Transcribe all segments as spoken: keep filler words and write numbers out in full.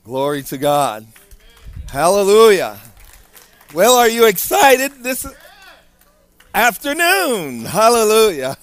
Glory to God. Hallelujah. Well, are you excited this afternoon? Hallelujah.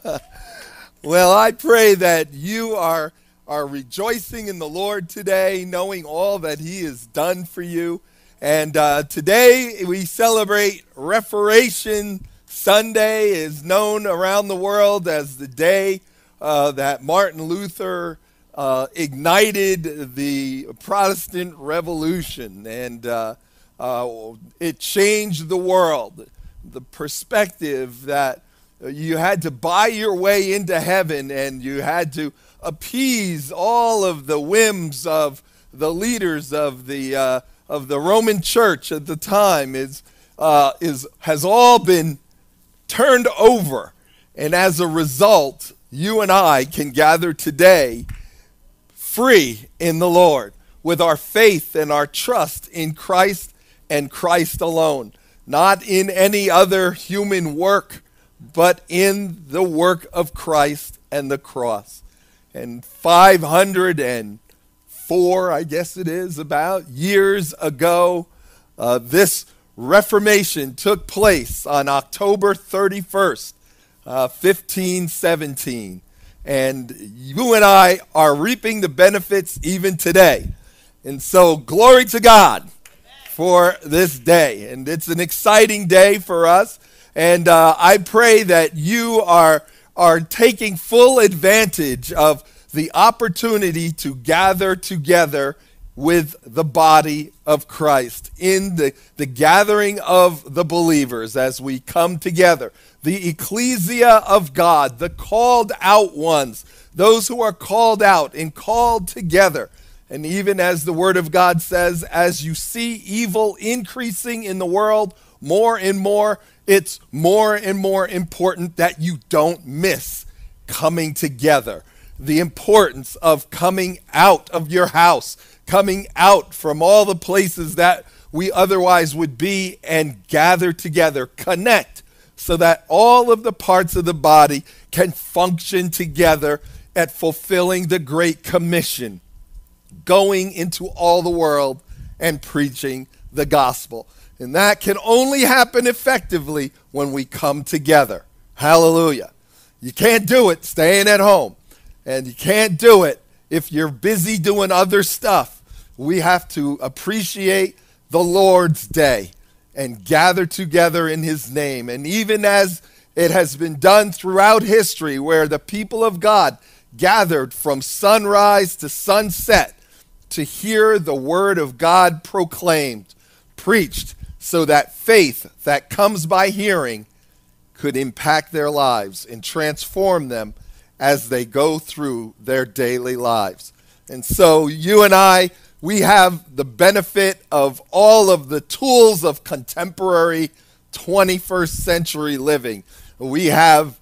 Well, I pray that you are, are rejoicing in the Lord today, knowing all that He has done for you. And uh, today we celebrate Reformation Sunday, is known around the world as the day uh, that Martin Luther uh, ignited the Protestant Revolution, and uh, uh, it changed the world. The perspective that you had to buy your way into heaven, and you had to appease all of the whims of the leaders of the uh, of the Roman Church at the time, is uh, is has all been turned over, and as a result, you and I can gather today free in the Lord with our faith and our trust in Christ and Christ alone, not in any other human work, but in the work of Christ and the cross. And five hundred four, I guess it is, about years ago, uh, this Reformation took place on October thirty-first, uh, fifteen seventeen. And you and I are reaping the benefits even today. And so glory to God for this day. And it's an exciting day for us. And uh, I pray that you are, are taking full advantage of the opportunity to gather together with the body of Christ in the, the gathering of the believers as we come together. The ecclesia of God, the called out ones, those who are called out and called together. And even as the Word of God says, as you see evil increasing in the world more and more, it's more and more important that you don't miss coming together. The importance of coming out of your house, coming out from all the places that we otherwise would be, and gather together, connect, so that all of the parts of the body can function together at fulfilling the Great Commission, going into all the world and preaching the gospel. And that can only happen effectively when we come together. Hallelujah. You can't do it staying at home. And you can't do it if you're busy doing other stuff. We have to appreciate the Lord's day and gather together in His name. And even as it has been done throughout history, where the people of God gathered from sunrise to sunset to hear the word of God proclaimed, preached, so that faith that comes by hearing could impact their lives and transform them as they go through their daily lives. And so you and I, we have the benefit of all of the tools of contemporary twenty-first century living. We have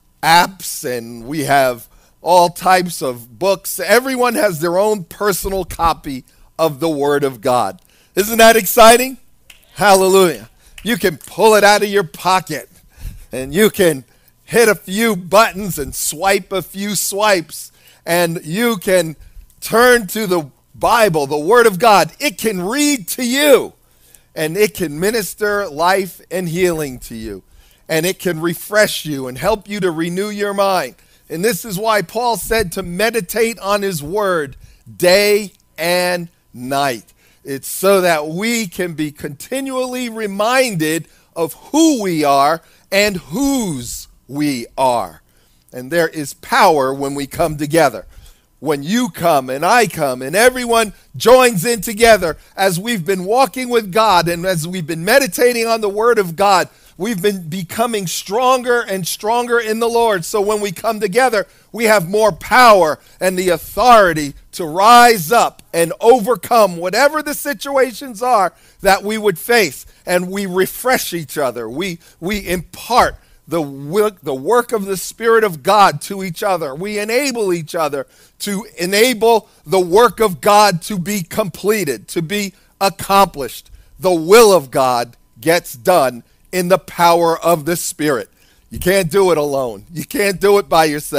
apps and we have all types of books. Everyone has their own personal copy of the Word of God. Isn't that exciting? Hallelujah. You can pull it out of your pocket and you can hit a few buttons and swipe a few swipes, and you can turn to the Bible, the Word of God. It can read to you, and it can minister life and healing to you, and it can refresh you and help you to renew your mind. And this is why Paul said to meditate on His Word day and night. It's so that we can be continually reminded of who we are and whose we are. And there is power when we come together. When you come and I come and everyone joins in together, as we've been walking with God and as we've been meditating on the Word of God, we've been becoming stronger and stronger in the Lord. So when we come together, we have more power and the authority to rise up and overcome whatever the situations are that we would face. And we refresh each other. We, we impart the work, the work of the Spirit of God to each other. We enable each other to enable the work of God to be completed, to be accomplished. The will of God gets done in the power of the Spirit. You can't do it alone. You can't do it by yourself.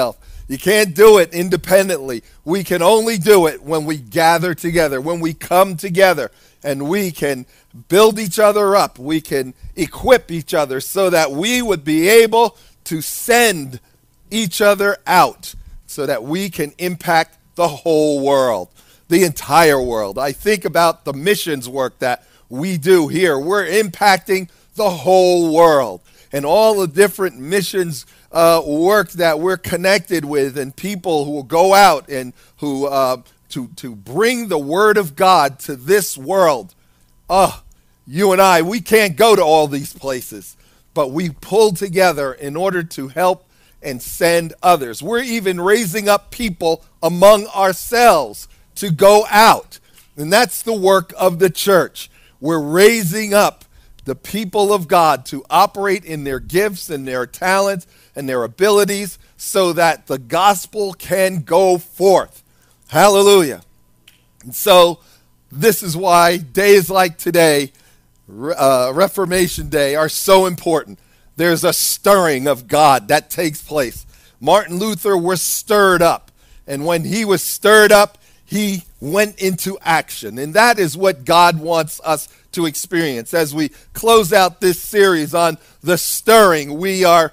You can't do it independently. We can only do it when we gather together, when we come together, and we can build each other up. We can equip each other so that we would be able to send each other out so that we can impact the whole world, the entire world. I think about the missions work that we do here. We're impacting the whole world and all the different missions uh, work that we're connected with, and people who will go out and who uh, to to bring the word of God to this world. Oh, you and I, we can't go to all these places, but we pull together in order to help and send others. We're even raising up people among ourselves to go out, and that's the work of the church. We're raising up the people of God to operate in their gifts and their talents and their abilities so that the gospel can go forth. Hallelujah. And so this is why days like today, uh, Reformation Day, are so important. There's a stirring of God that takes place. Martin Luther was stirred up, and when he was stirred up, he went into action. And that is what God wants us to experience. As we close out this series on the stirring, we are,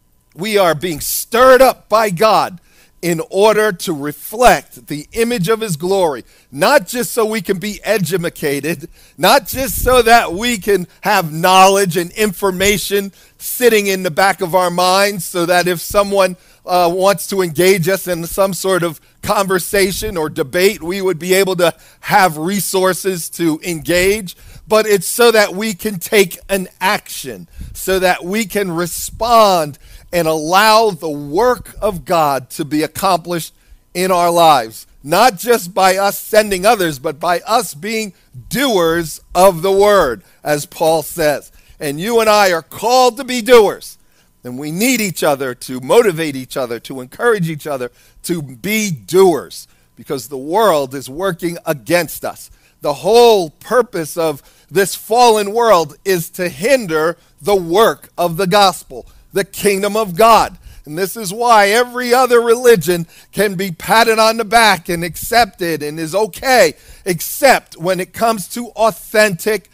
we are being stirred up by God in order to reflect the image of his glory, not just so we can be educated, not just so that we can have knowledge and information sitting in the back of our minds so that if someone uh, wants to engage us in some sort of conversation or debate, we would be able to have resources to engage, but it's so that we can take an action, so that we can respond and allow the work of God to be accomplished in our lives, not just by us sending others, but by us being doers of the word, as Paul says. And you and I are called to be doers. And we need each other to motivate each other, to encourage each other to be doers, because the world is working against us. The whole purpose of this fallen world is to hinder the work of the gospel, the kingdom of God. And this is why every other religion can be patted on the back and accepted and is okay, except when it comes to authentic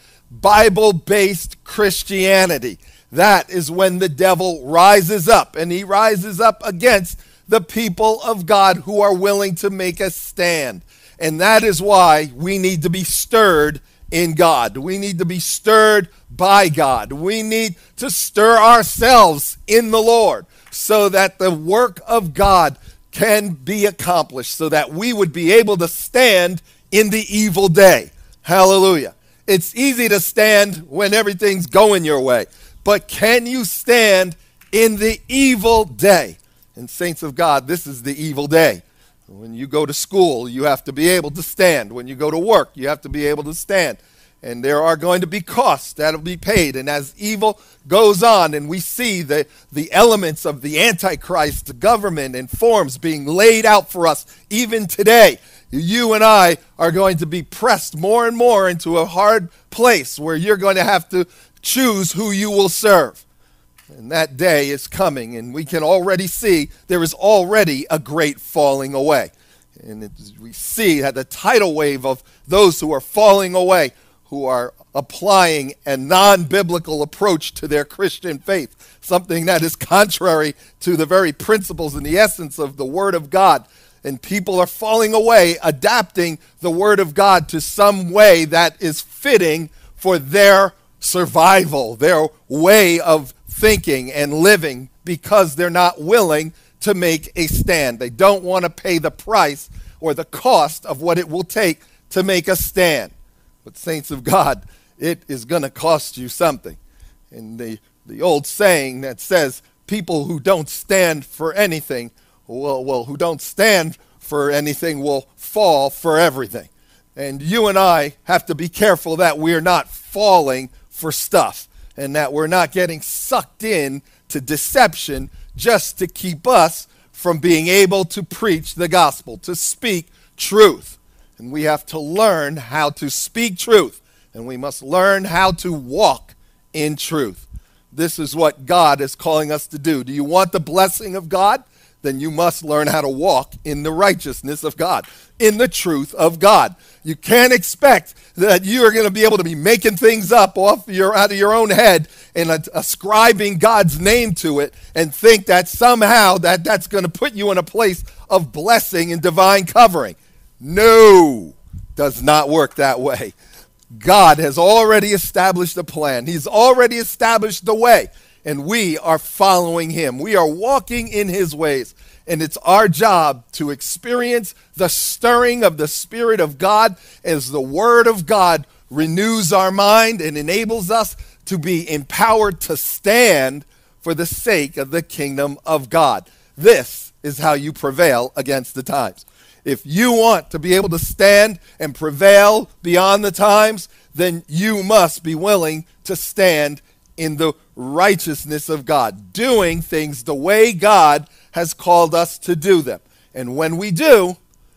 Bible-based Christianity. That is when the devil rises up, and he rises up against the people of God who are willing to make a stand. And that is why we need to be stirred in God. We need to be stirred by God. We need to stir ourselves in the Lord so that the work of God can be accomplished, so that we would be able to stand in the evil day. Hallelujah. It's easy to stand when everything's going your way. But can you stand in the evil day? And saints of God, this is the evil day. When you go to school, you have to be able to stand. When you go to work, you have to be able to stand. And there are going to be costs that will be paid. And as evil goes on, and we see the, the elements of the Antichrist government and forms being laid out for us even today, you and I are going to be pressed more and more into a hard place where you're going to have to choose who you will serve. And that day is coming, and we can already see there is already a great falling away. And it, we see that the tidal wave of those who are falling away, who are applying a non-biblical approach to their Christian faith, something that is contrary to the very principles and the essence of the Word of God. And people are falling away, adapting the Word of God to some way that is fitting for their survival, their way of thinking and living, because they're not willing to make a stand. They don't want to pay the price or the cost of what it will take to make a stand. But saints of God, it is going to cost you something. And the, the old saying that says people who don't stand for anything, well, well, who don't stand for anything will fall for everything. And you and I have to be careful that we're not falling for stuff, and that we're not getting sucked in to deception just to keep us from being able to preach the gospel, to speak truth. And we have to learn how to speak truth, and we must learn how to walk in truth. This is what God is calling us to do. Do you want the blessing of God? then you must learn how to walk in the righteousness of God, in the truth of God. You can't expect that you are going to be able to be making things up off your out of your own head and uh, ascribing God's name to it and think that somehow that that's going to put you in a place of blessing and divine covering. No, does not work that way. God has already established a plan. He's already established the way, and we are following him. We are walking in his ways, and it's our job to experience the stirring of the Spirit of God as the Word of God renews our mind and enables us to be empowered to stand for the sake of the kingdom of God. This is how you prevail against the times. If you want to be able to stand and prevail beyond the times, then you must be willing to stand in the righteousness of God, doing things the way God has called us to do them. And when we do,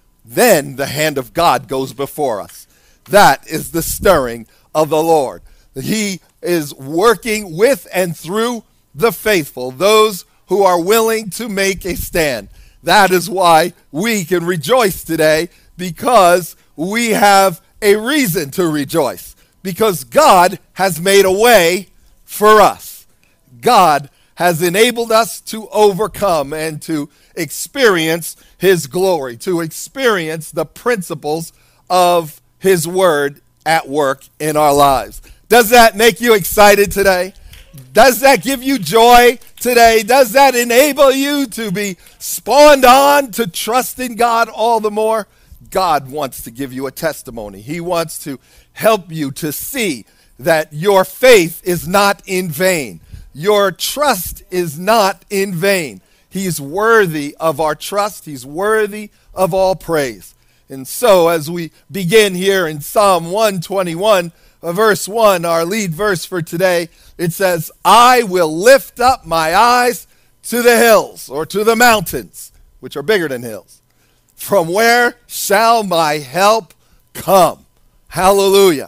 then the hand of God goes before us. That is the stirring of the Lord. He is working with and through the faithful, those who are willing to make a stand. That is why we can rejoice today, because we have a reason to rejoice, because God has made a way for us. God has enabled us to overcome and to experience his glory, to experience the principles of his word at work in our lives. Does that make you excited today? Does that give you joy today? Does that enable you to be spawned on to trust in God all the more? God wants to give you a testimony. He wants to help you to see that your faith is not in vain. Your trust is not in vain. He's worthy of our trust. He's worthy of all praise. And so as we begin here in Psalm one twenty-one, verse one, our lead verse for today, it says, I will lift up my eyes to the hills, or to the mountains, which are bigger than hills. From where shall my help come? Hallelujah.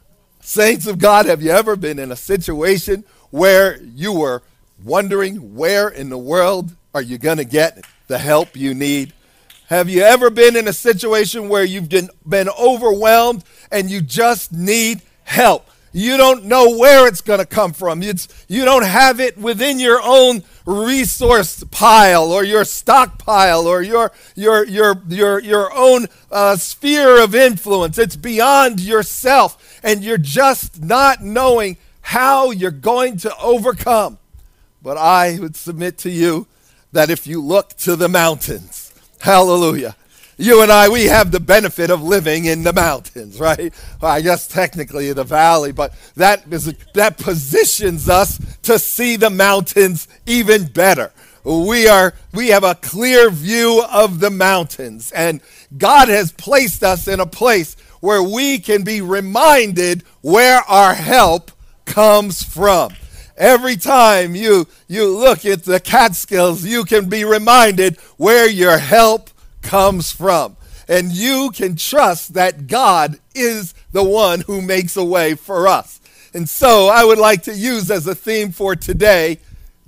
Saints of God, have you ever been in a situation where you were wondering where in the world are you going to get the help you need? Have you ever been in a situation where you've been, been overwhelmed and you just need help? You don't know where it's going to come from. It's, you don't have it within your own resource pile or your stockpile or your your your your your own uh, sphere of influence. It's beyond yourself, and you're just not knowing how you're going to overcome. But I would submit to you that if you look to the mountains, hallelujah, you and I, we have the benefit of living in the mountains, right? Well, I guess technically the valley, but that is that positions us to see the mountains even better. We are we have a clear view of the mountains, and God has placed us in a place where we can be reminded where our help comes from. Every time you you look at the Catskills, you can be reminded where your help comes from. And you can trust that God is the one who makes a way for us. And so I would like to use as a theme for today,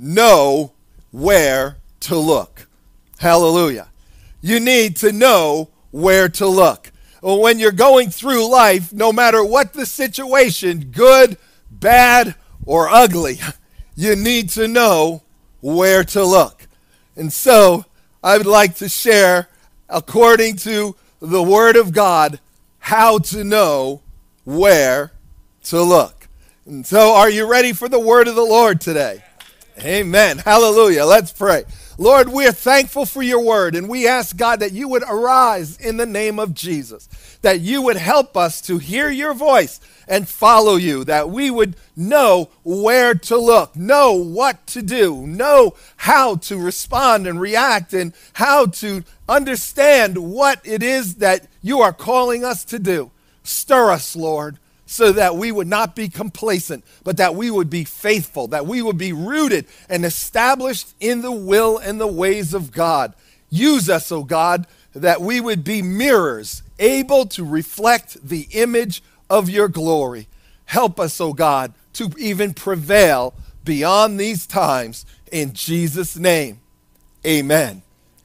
know where to look. Hallelujah. You need to know where to look. When you're going through life, no matter what the situation, good, bad, or ugly, you need to know where to look. And so I would like to share, according to the Word of God, how to know where to look. And so are you ready for the word of the Lord today? Amen. Hallelujah. Let's pray. Lord, we're thankful for your word, and we ask, God, that you would arise in the name of Jesus, that you would help us to hear your voice and follow you, that we would know where to look, know what to do, know how to respond and react, and how to understand what it is that you are calling us to do. Stir us, Lord, so that we would not be complacent, but that we would be faithful, that we would be rooted and established in the will and the ways of God. Use us, O God, that we would be mirrors, able to reflect the image of your glory. Help us, O God, to even prevail beyond these times. In Jesus' name, amen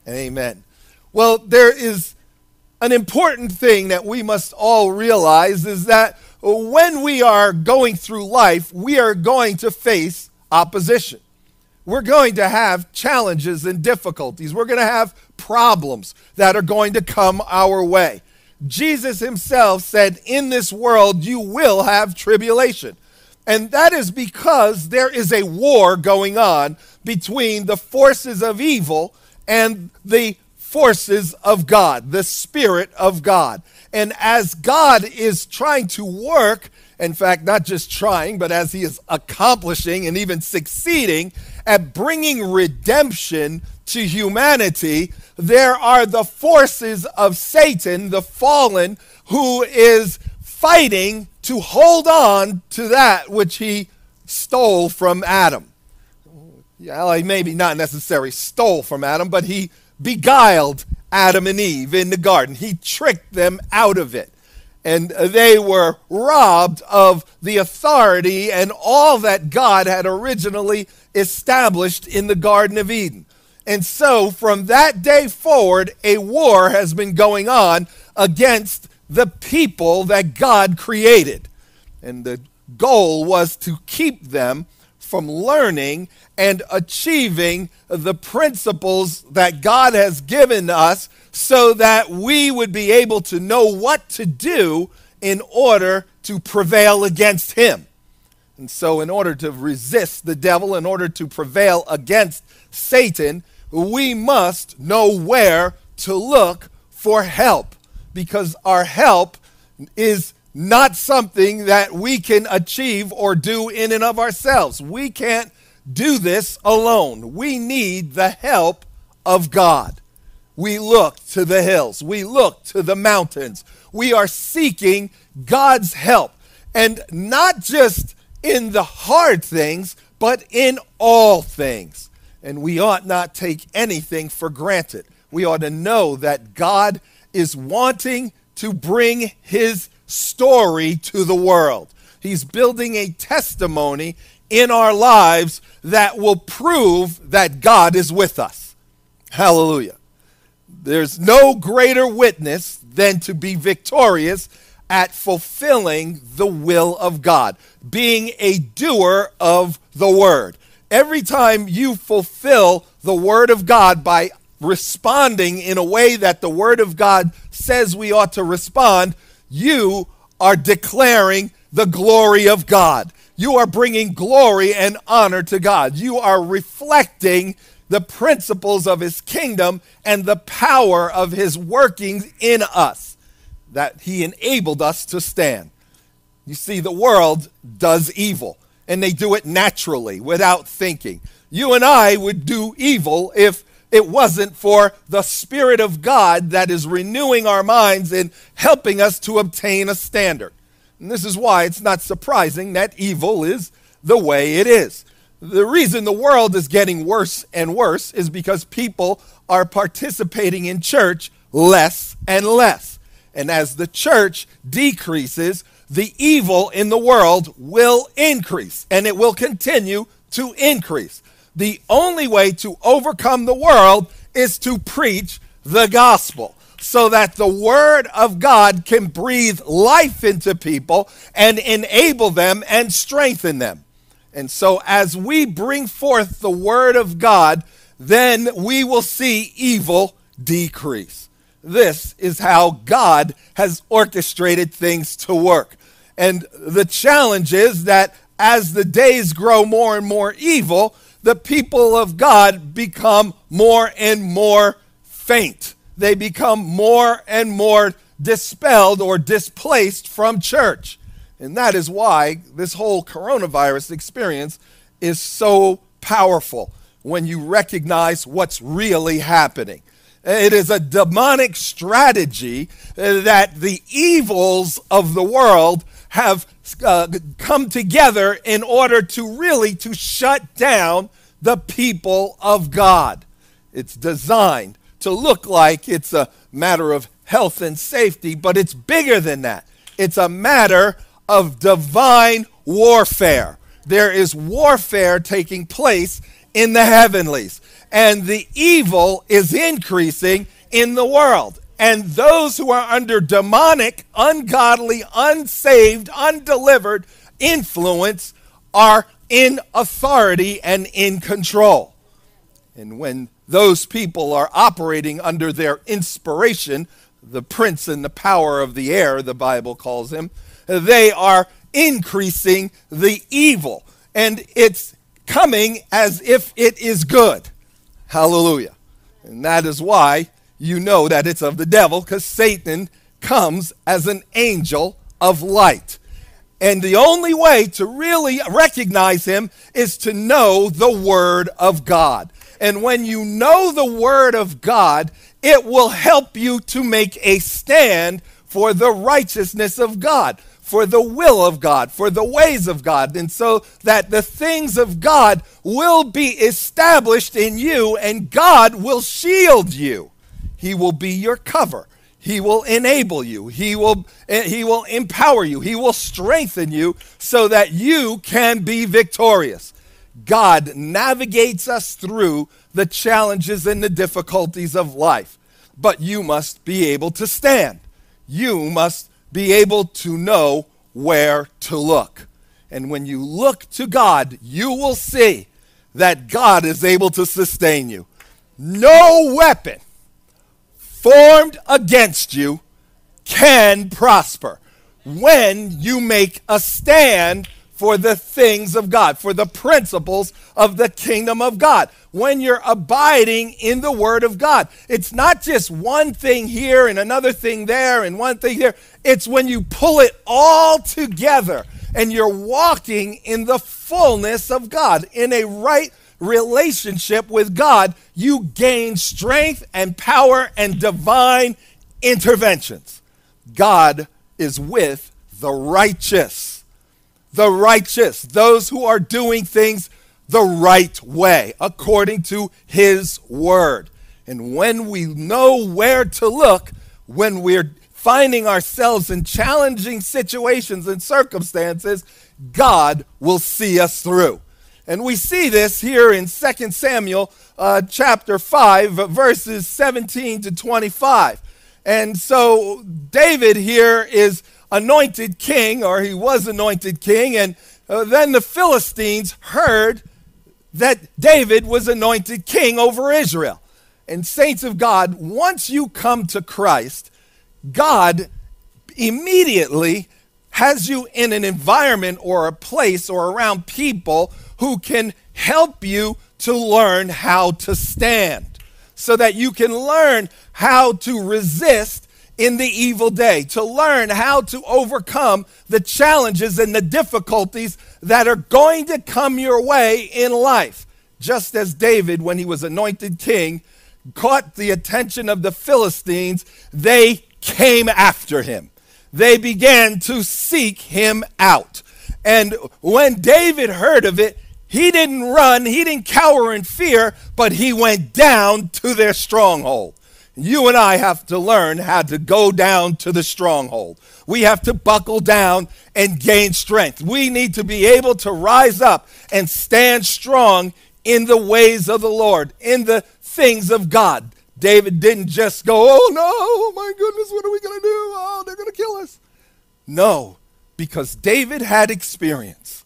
and amen. Well, there is an important thing that we must all realize is that when we are going through life, we are going to face opposition. We're going to have challenges and difficulties. We're going to have problems that are going to come our way. Jesus himself said, in this world you will have tribulation. And that is because there is a war going on between the forces of evil and the forces of God, the Spirit of God. And as God is trying to work, in fact, not just trying, but as he is accomplishing and even succeeding at bringing redemption to humanity, there are the forces of Satan, the fallen, who is fighting to hold on to that which he stole from Adam. Yeah, well, maybe not necessarily stole from Adam, but he beguiled Adam and Eve in the garden. He tricked them out of it. And they were robbed of the authority and all that God had originally established in the Garden of Eden. And so from that day forward, a war has been going on against the people that God created. And the goal was to keep them from learning and achieving the principles that God has given us so that we would be able to know what to do in order to prevail against him. And so in order to resist the devil, in order to prevail against Satan, we must know where to look for help, because our help is not something that we can achieve or do in and of ourselves. We can't do this alone. We need the help of God. We look to the hills. We look to the mountains. We are seeking God's help. And not just in the hard things, but in all things. And we ought not take anything for granted. We ought to know that God is wanting to bring his story to the world. He's building a testimony in our lives that will prove that God is with us. Hallelujah. There's no greater witness than to be victorious at fulfilling the will of God, being a doer of the word. Every time you fulfill the word of God by responding in a way that the word of God says we ought to respond, you are declaring the glory of God. You are bringing glory and honor to God. You are reflecting the principles of his kingdom and the power of his workings in us that he enabled us to stand. You see, the world does evil, and they do it naturally without thinking. You and I would do evil if it wasn't for the Spirit of God that is renewing our minds and helping us to obtain a standard. And this is why it's not surprising that evil is the way it is. The reason the world is getting worse and worse is because people are participating in church less and less. And as the church decreases, the evil in the world will increase, and it will continue to increase. The only way to overcome the world is to preach the gospel, so that the word of God can breathe life into people and enable them and strengthen them. And so as we bring forth the word of God, then we will see evil decrease. This is how God has orchestrated things to work. And the challenge is that as the days grow more and more evil, the people of God become more and more faint. They become more and more dispelled or displaced from church. And that is why this whole coronavirus experience is so powerful when you recognize what's really happening. It is a demonic strategy that the evils of the world have uh, come together in order to really to shut down the people of God. It's designed to look like it's a matter of health and safety, but it's bigger than that. It's a matter of divine warfare. There is warfare taking place in the heavenlies. and the evil is increasing in the world. And those who are under demonic, ungodly, unsaved, undelivered influence are in authority and in control. And when those people are operating under their inspiration, the prince and the power of the air, the Bible calls him, they are increasing the evil. And it's coming as if it is good. Hallelujah. And that is why you know that it's of the devil, because Satan comes as an angel of light. And the only way to really recognize him is to know the Word of God. And when you know the Word of God, it will help you to make a stand for the righteousness of God, for the will of God, for the ways of God, and so that the things of God will be established in you and God will shield you. He will be your cover. He will enable you. He will, he will empower you. He will strengthen you so that you can be victorious. God navigates us through the challenges and the difficulties of life, but you must be able to stand. You must be able to know where to look. And when you look to God, you will see that God is able to sustain you. No weapon formed against you can prosper when you make a stand for the things of God, for the principles of the kingdom of God. When you're abiding in the Word of God, it's not just one thing here and another thing there and one thing there. It's when you pull it all together and you're walking in the fullness of God, in a right relationship with God, you gain strength and power and divine interventions. God is with the righteous. The righteous, those who are doing things the right way, according to His Word. And when we know where to look, when we're finding ourselves in challenging situations and circumstances, God will see us through. And we see this here in Second Samuel uh, chapter five, verses seventeen to twenty-five. And so David here is anointed king, or he was anointed king, and uh, then the Philistines heard that David was anointed king over Israel. And saints of God, once you come to Christ, God immediately has you in an environment or a place or around people who can help you to learn how to stand, so that you can learn how to resist in the evil day, to learn how to overcome the challenges and the difficulties that are going to come your way in life. Just as David, when he was anointed king, caught the attention of the Philistines, they came after him. They began to seek him out. And when David heard of it, he didn't run, he didn't cower in fear, but he went down to their stronghold. You and I have to learn how to go down to the stronghold. We have to buckle down and gain strength. We need to be able to rise up and stand strong in the ways of the Lord, in the things of God. David didn't just go, oh no, oh my goodness, what are we going to do? Oh, they're going to kill us. No, because David had experience.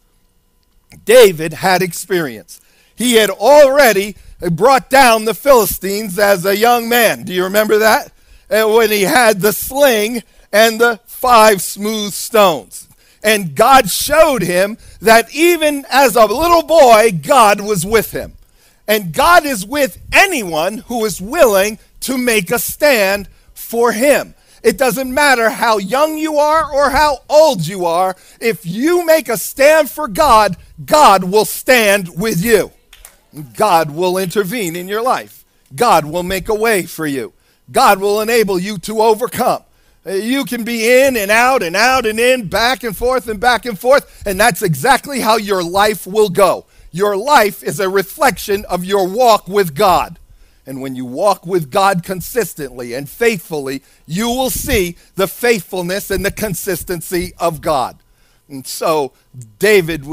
David had experience. He had already brought down the Philistines as a young man. Do you remember that? And when he had the sling and the five smooth stones. And God showed him that even as a little boy, God was with him. And God is with anyone who is willing to make a stand for him. It doesn't matter how young you are or how old you are. If you make a stand for God, God will stand with you. God will intervene in your life. God will make a way for you. God will enable you to overcome. You can be in and out and out and in, back and forth and back and forth, and that's exactly how your life will go. Your life is a reflection of your walk with God. And when you walk with God consistently and faithfully, you will see the faithfulness and the consistency of God. And so David was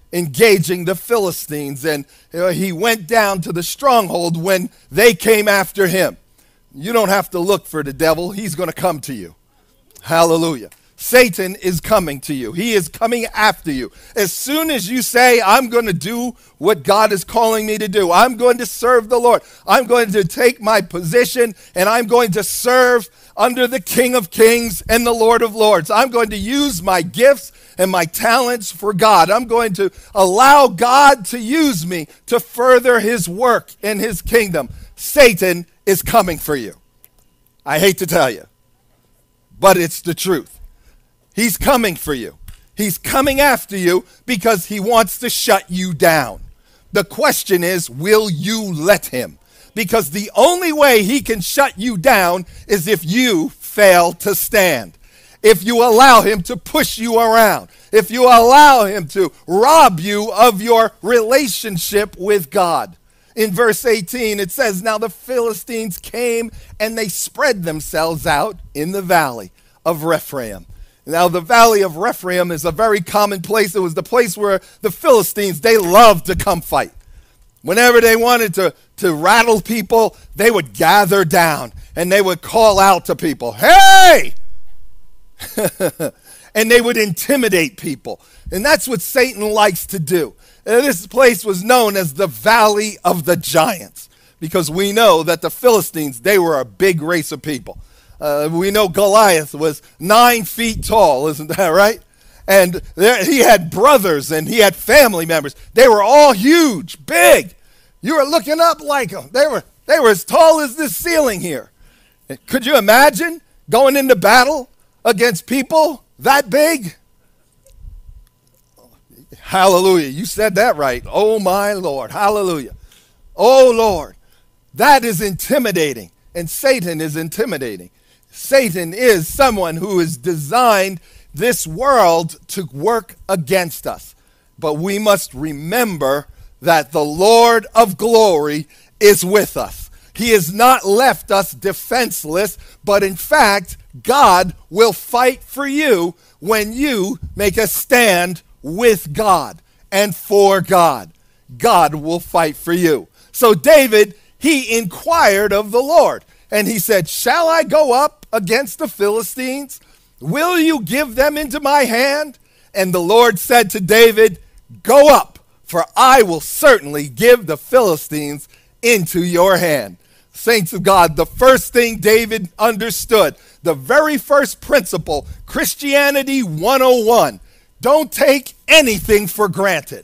engaging the Philistines, and you know, he went down to the stronghold when they came after him. You don't have to look for the devil. He's going to come to you. Hallelujah. Satan is coming to you. He is coming after you. As soon as you say, I'm going to do what God is calling me to do, I'm going to serve the Lord, I'm going to take my position, and I'm going to serve under the King of Kings and the Lord of Lords. I'm going to use my gifts and my talents for God. I'm going to allow God to use me to further his work in his kingdom. Satan is coming for you. I hate to tell you, but it's the truth. He's coming for you. He's coming after you because he wants to shut you down. The question is, will you let him? Because the only way he can shut you down is if you fail to stand. If you allow him to push you around. If you allow him to rob you of your relationship with God. In verse eighteen, it says, now the Philistines came and they spread themselves out in the valley of Rephaim. Now, the valley of Rephaim is a very common place. It was the place where the Philistines, they loved to come fight. Whenever they wanted to, to rattle people, they would gather down and they would call out to people, hey! And they would intimidate people. And that's what Satan likes to do. And this place was known as the Valley of the Giants because we know that the Philistines, they were a big race of people. Uh, we know Goliath was nine feet tall, isn't that right? And there, he had brothers and he had family members. They were all huge, big. You were looking up like them. They were, they were as tall as this ceiling here. Could you imagine going into battle against people that big? Hallelujah. You said that right. Oh, my Lord. Hallelujah. Oh, Lord. That is intimidating. And Satan is intimidating. Satan is someone who has designed this world to work against us. But we must remember that the Lord of glory is with us. He has not left us defenseless, but in fact, God will fight for you when you make a stand with God and for God. God will fight for you. So David, he inquired of the Lord. And he said, shall I go up against the Philistines? Will you give them into my hand? And the Lord said to David, go up, for I will certainly give the Philistines into your hand. Saints of God, the first thing David understood, the very first principle, Christianity one oh one, don't take anything for granted.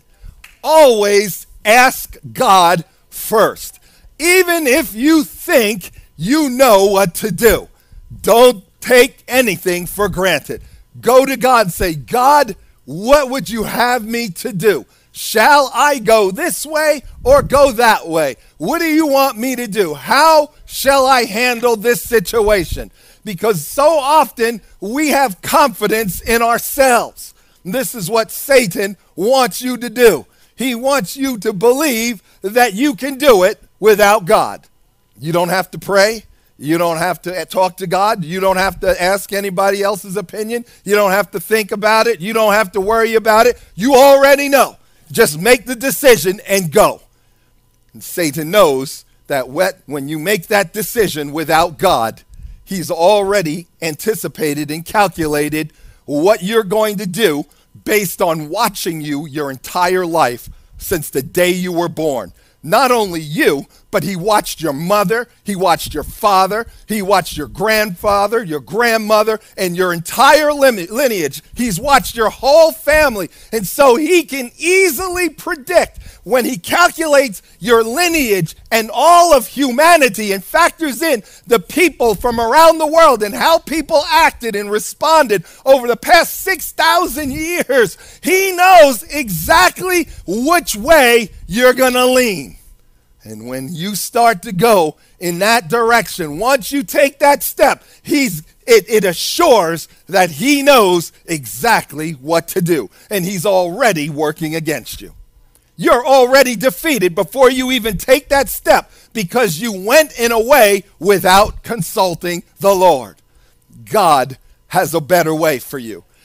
Always ask God first. Even if you think you know what to do, don't take anything for granted. Go to God and say, God, what would you have me to do? Shall I go this way or go that way? What do you want me to do? How shall I handle this situation? Because so often we have confidence in ourselves. This is what Satan wants you to do. He wants you to believe that you can do it without God. You don't have to pray. You don't have to talk to God. You don't have to ask anybody else's opinion. You don't have to think about it. You don't have to worry about it. You already know. Just make the decision and go. And Satan knows that when you make that decision without God, he's already anticipated and calculated what you're going to do based on watching you your entire life since the day you were born. Not only you, but he watched your mother, he watched your father, he watched your grandfather, your grandmother, and your entire lineage. He's watched your whole family. And so he can easily predict when he calculates your lineage and all of humanity and factors in the people from around the world and how people acted and responded over the past six thousand years. He knows exactly which way you're going to lean. And when you start to go in that direction, once you take that step, he's it, it assures that he knows exactly what to do. And he's already working against you. You're already defeated before you even take that step because you went in a way without consulting the Lord. God has a better way for you.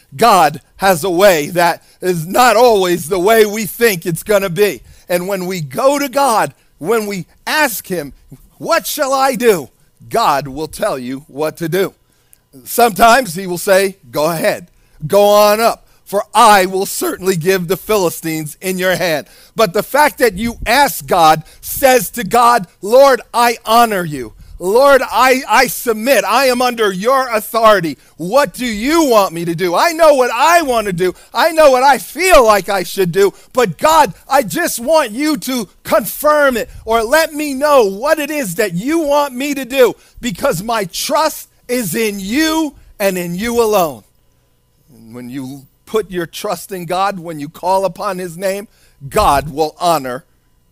God has a way that is not always the way we think it's going to be. And when we go to God, when we ask him, what shall I do? God will tell you what to do. Sometimes he will say, go ahead, go on up, for I will certainly give the Philistines in your hand. But the fact that you ask God says to God, Lord, I honor you. Lord, I, I submit. I am under your authority. What do you want me to do? I know what I want to do. I know what I feel like I should do. But God, I just want you to confirm it or let me know what it is that you want me to do, because my trust is in you and in you alone. And when you put your trust in God, when you call upon his name, God will honor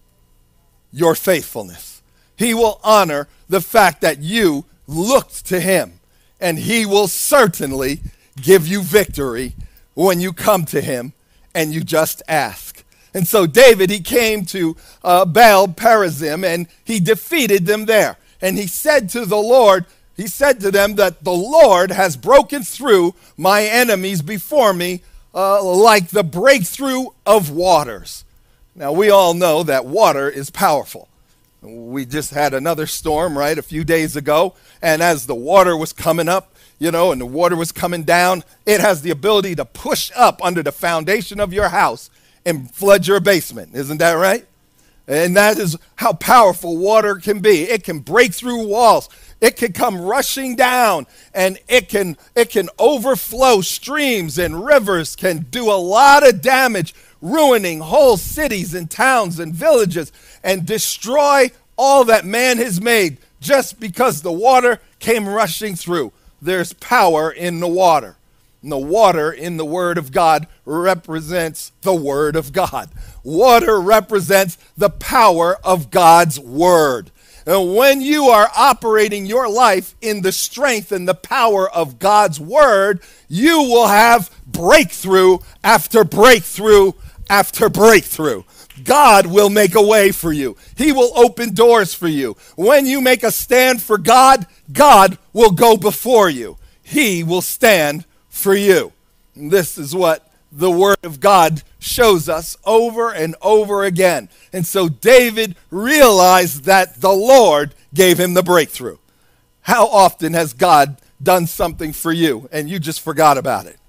your faithfulness. He will honor the fact that you looked to him, and he will certainly give you victory when you come to him and you just ask. And so David, he came to uh, Baal Perazim, and he defeated them there. And he said to the Lord, he said to them that the Lord has broken through my enemies before me uh, like the breakthrough of waters. Now, we all know that water is powerful. We just had another storm, right, a few days ago. And as the water was coming up, you know, and the water was coming down, it has the ability to push up under the foundation of your house and flood your basement. Isn't that right? And that is how powerful water can be. It can break through walls. It can come rushing down, and it can it can overflow. Streams and rivers can do a lot of damage, ruining whole cities and towns and villages, and destroy all that man has made just because the water came rushing through. There's power in the water. And the water in the Word of God represents the Word of God. Water represents the power of God's Word. And when you are operating your life in the strength and the power of God's Word, you will have breakthrough after breakthrough after breakthrough. God will make a way for you. He will open doors for you. When you make a stand for God, God will go before you. He will stand for you. And this is what the Word of God shows us over and over again. And so David realized that the Lord gave him the breakthrough. How often has God done something for you and you just forgot about it?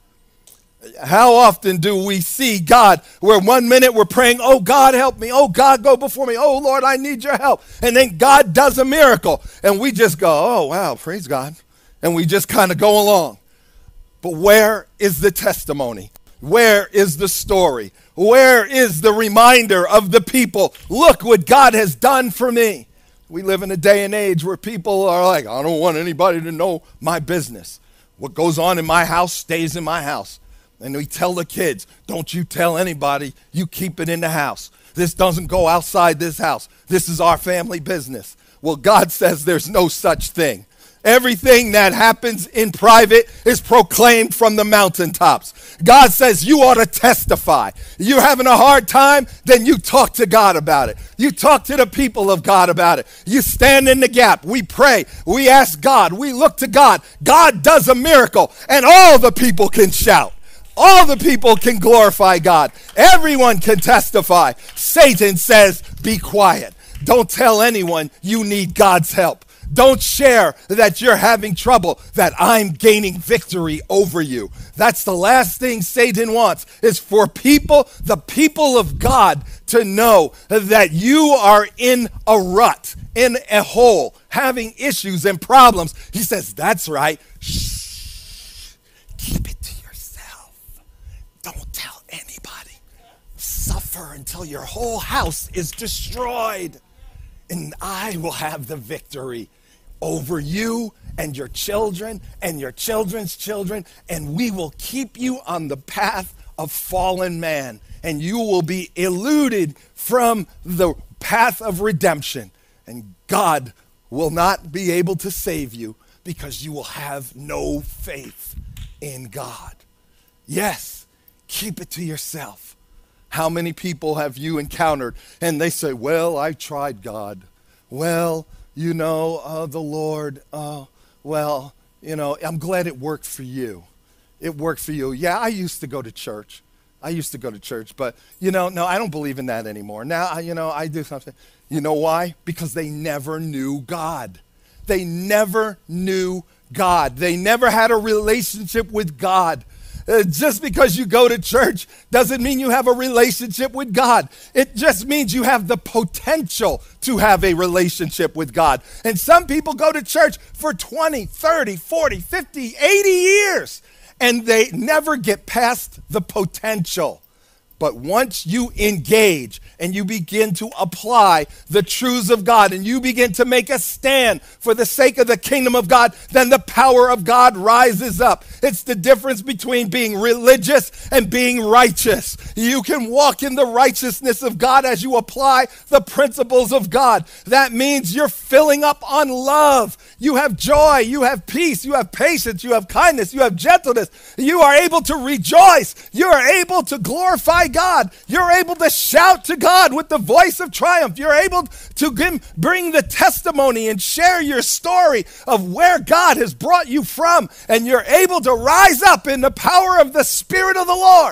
How often do we see God where one minute we're praying, oh, God, help me. Oh, God, go before me. Oh, Lord, I need your help. And then God does a miracle. And we just go, oh, wow, praise God. And we just kind of go along. But where is the testimony? Where is the story? Where is the reminder of the people? Look what God has done for me. We live in a day and age where people are like, I don't want anybody to know my business. What goes on in my house stays in my house. And we tell the kids, don't you tell anybody, you keep it in the house. This doesn't go outside this house. This is our family business. Well, God says there's no such thing. Everything that happens in private is proclaimed from the mountaintops. God says you ought to testify. You're having a hard time, then you talk to God about it. You talk to the people of God about it. You stand in the gap. We pray. We ask God. We look to God. God does a miracle, and all the people can shout. All the people can glorify God. Everyone can testify. Satan says, be quiet. Don't tell anyone you need God's help. Don't share that you're having trouble, that I'm gaining victory over you. That's the last thing Satan wants, is for people, the people of God, to know that you are in a rut, in a hole, having issues and problems. He says, that's right. Shh. Keep it to yourself. Don't tell anybody. Suffer until your whole house is destroyed, and I will have the victory over you and your children and your children's children, and we will keep you on the path of fallen man, and you will be eluded from the path of redemption, and God will not be able to save you because you will have no faith in God. Yes, keep it to yourself. How many people have you encountered and they say, well, I tried God. Well, you know, uh, the Lord, uh, well, you know, I'm glad it worked for you. It worked for you. Yeah, I used to go to church. I used to go to church, but, you know, no, I don't believe in that anymore. Now, you know, I do something. You know why? Because they never knew God. They never knew God. They never had a relationship with God. Uh, just because you go to church doesn't mean you have a relationship with God. It just means you have the potential to have a relationship with God. And some people go to church for twenty, thirty, forty, fifty, eighty years, and they never get past the potential. But once you engage and you begin to apply the truths of God and you begin to make a stand for the sake of the kingdom of God, then the power of God rises up. It's the difference between being religious and being righteous. You can walk in the righteousness of God as you apply the principles of God. That means you're filling up on love. You have joy, you have peace, you have patience, you have kindness, you have gentleness. You are able to rejoice. You are able to glorify God. You're able to shout to God with the voice of triumph. You're able to give, bring the testimony and share your story of where God has brought you from. And you're able to rise up in the power of the Spirit of the Lord.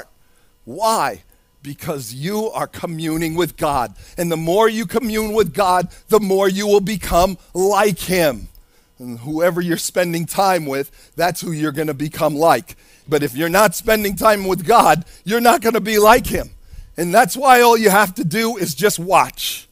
Why? Because you are communing with God. And the more you commune with God, the more you will become like Him. And whoever you're spending time with, that's who you're going to become like. But if you're not spending time with God, you're not going to be like Him. And that's why all you have to do is just watch.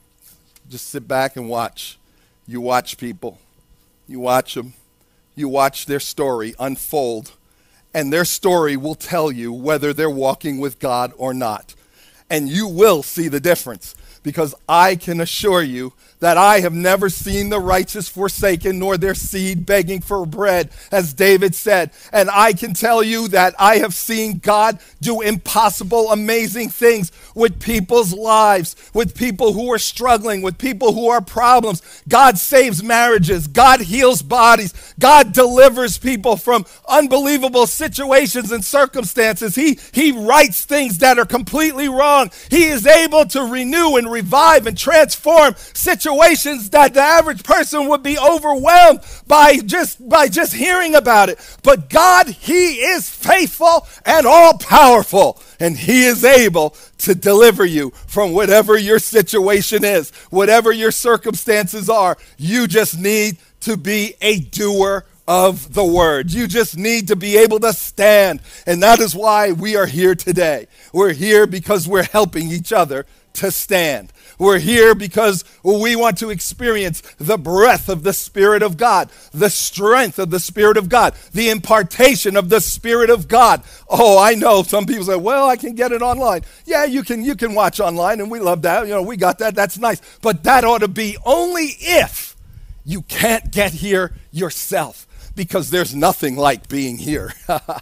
Just sit back and watch. You watch people. You watch them. You watch their story unfold. And their story will tell you whether they're walking with God or not. And you will see the difference. Because I can assure you that I have never seen the righteous forsaken, nor their seed begging for bread, as David said. And I can tell you that I have seen God do impossible, amazing things with people's lives, with people who are struggling, with people who are problems. God saves marriages. God heals bodies. God delivers people from unbelievable situations and circumstances. He, he rights things that are completely wrong. He is able to renew and revive and transform situations that the average person would be overwhelmed by just by just hearing about it. But God, He is faithful and all powerful, and He is able to deliver you from whatever your situation is, whatever your circumstances are. You just need to be a doer of the word. You just need to be able to stand. And that is why we are here today. We're here because we're helping each other to stand. We're here because we want to experience the breath of the Spirit of God, the strength of the Spirit of God, the impartation of the Spirit of God. Oh, I know some people say, well, I can get it online. Yeah, you can you can watch online, and we love that. You know, we got that. That's nice. But that ought to be only if you can't get here yourself. Because there's nothing like being here.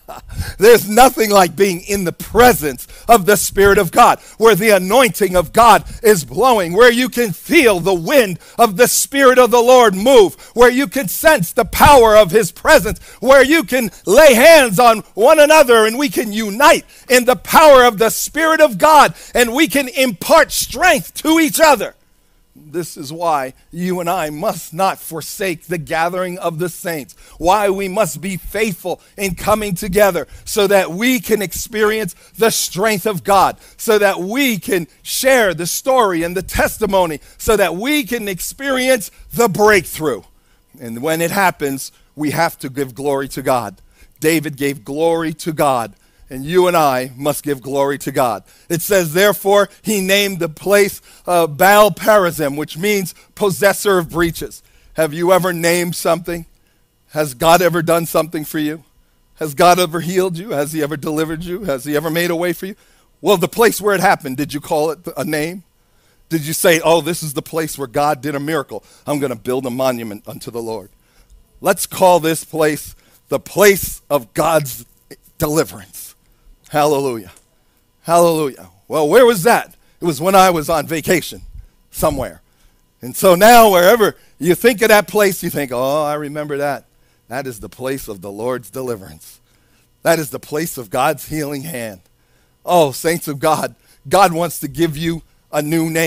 There's nothing like being in the presence of the Spirit of God, where the anointing of God is blowing, where you can feel the wind of the Spirit of the Lord move, where you can sense the power of His presence, where you can lay hands on one another and we can unite in the power of the Spirit of God, and we can impart strength to each other. This is why you and I must not forsake the gathering of the saints, why we must be faithful in coming together so that we can experience the strength of God, so that we can share the story and the testimony, so that we can experience the breakthrough. And when it happens, we have to give glory to God. David gave glory to God. And you and I must give glory to God. It says, therefore, he named the place uh, Baal Perazim, which means possessor of breaches. Have you ever named something? Has God ever done something for you? Has God ever healed you? Has He ever delivered you? Has He ever made a way for you? Well, the place where it happened, did you call it a name? Did you say, oh, this is the place where God did a miracle. I'm going to build a monument unto the Lord. Let's call this place the place of God's deliverance. Hallelujah. Hallelujah. Well, where was that? It was when I was on vacation somewhere. And so now wherever you think of that place, you think, oh, I remember that. That is the place of the Lord's deliverance. That is the place of God's healing hand. Oh, saints of God, God wants to give you a new name.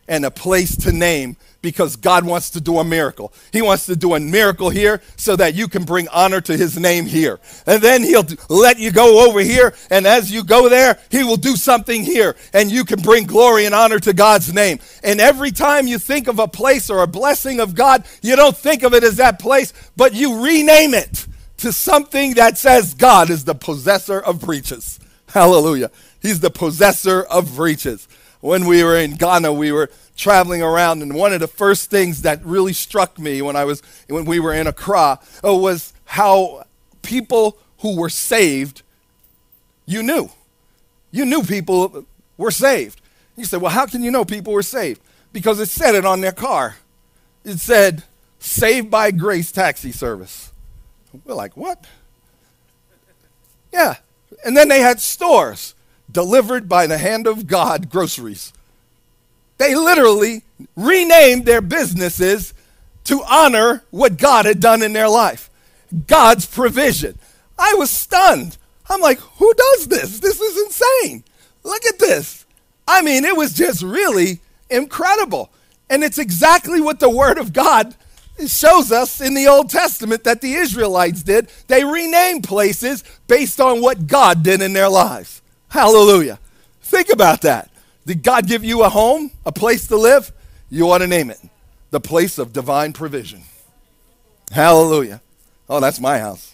and a place to name, because God wants to do a miracle. He wants to do a miracle here so that you can bring honor to his name here. And then he'll let you go over here, and as you go there, he will do something here, and you can bring glory and honor to God's name. And every time you think of a place or a blessing of God, you don't think of it as that place, but you rename it to something that says God is the possessor of breaches. Hallelujah. He's the possessor of breaches. When we were in Ghana, we were traveling around, and one of the first things that really struck me when I was when we were in Accra uh, was how people who were saved, you knew. You knew people were saved. You said, well, how can you know people were saved? Because it said it on their car. It said, Saved by Grace Taxi Service. We're like, what? Yeah. And then they had stores, Delivered by the Hand of God groceries. They literally renamed their businesses to honor what God had done in their life. God's provision. I was stunned. I'm like, who does this? This is insane. Look at this. I mean, it was just really incredible. And it's exactly what the Word of God shows us in the Old Testament that the Israelites did. They renamed places based on what God did in their lives. Hallelujah. Think about that. Did God give you a home, a place to live? You ought to name it the place of divine provision. Hallelujah. Oh, that's my house.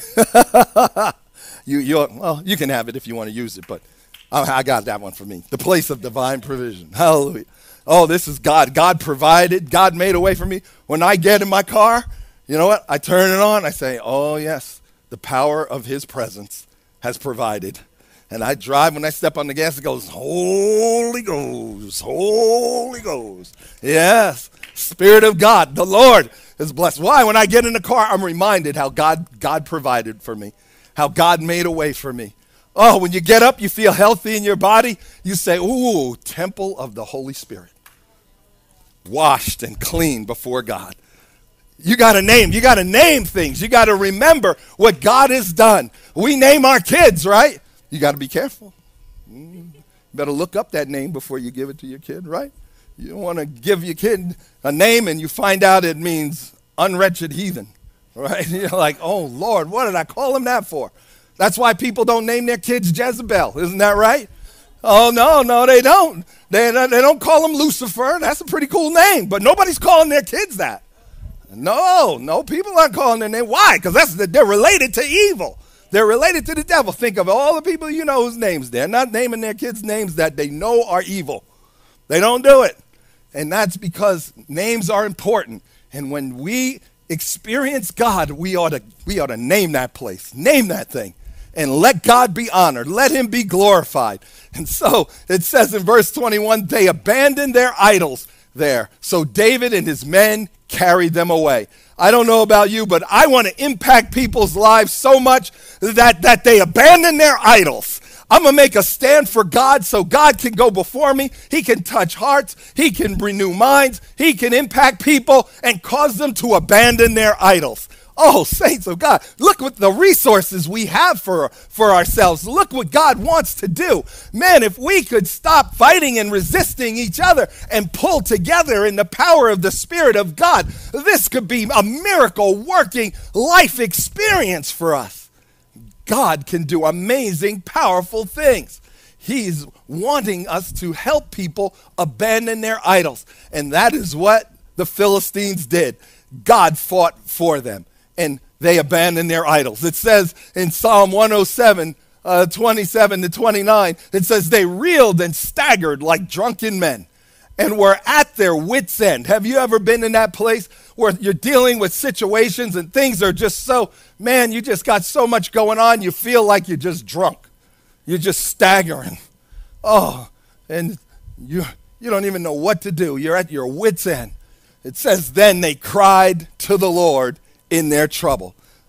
you, you, well, you can have it if you want to use it, but I, I got that one for me. The place of divine provision. Hallelujah. Oh, this is God. God provided. God made a way for me. When I get in my car, you know what? I turn it on. I say, oh, yes, the power of his presence has provided. And I drive, when I step on the gas, it goes, Holy Ghost, Holy Ghost. Yes, Spirit of God, the Lord is blessed. Why? When I get in the car, I'm reminded how God, God provided for me, how God made a way for me. Oh, when you get up, you feel healthy in your body. You say, ooh, temple of the Holy Spirit. Washed and clean before God. You got to name. You got to name things. You got to remember what God has done. We name our kids, right? You got to be careful. You better look up that name before you give it to your kid, right? You don't want to give your kid a name and you find out it means unwretched heathen, right? You're like, oh, Lord, what did I call him that for? That's why people don't name their kids Jezebel. Isn't that right? Oh, no, no, they don't. They, they don't call him Lucifer. That's a pretty cool name, but nobody's calling their kids that. No, no, people aren't calling their name. Why? Because that's the, they're related to evil. They're related to the devil. Think of all the people you know whose names. They're not naming their kids names that they know are evil. They don't do it. And that's because names are important. And when we experience God, we ought to, we ought to name that place, name that thing, and let God be honored. Let him be glorified. And so it says in verse twenty-one, they abandoned their idols there. So David and his men carried them away. I don't know about you, but I want to impact people's lives so much that, that they abandon their idols. I'm going to make a stand for God so God can go before me. He can touch hearts. He can renew minds. He can impact people and cause them to abandon their idols. Oh, saints of God, look what the resources we have for, for ourselves. Look what God wants to do. Man, if we could stop fighting and resisting each other and pull together in the power of the Spirit of God, this could be a miracle working life experience for us. God can do amazing, powerful things. He's wanting us to help people abandon their idols. And that is what the Philistines did. God fought for them, and they abandoned their idols. It says in Psalm one oh seven, uh, twenty-seven to twenty-nine, it says they reeled and staggered like drunken men and were at their wits' end. Have you ever been in that place where you're dealing with situations and things are just so, man, you just got so much going on, you feel like you're just drunk. You're just staggering. Oh, and you, you don't even know what to do. You're at your wits' end. It says, then they cried to the Lord in their trouble.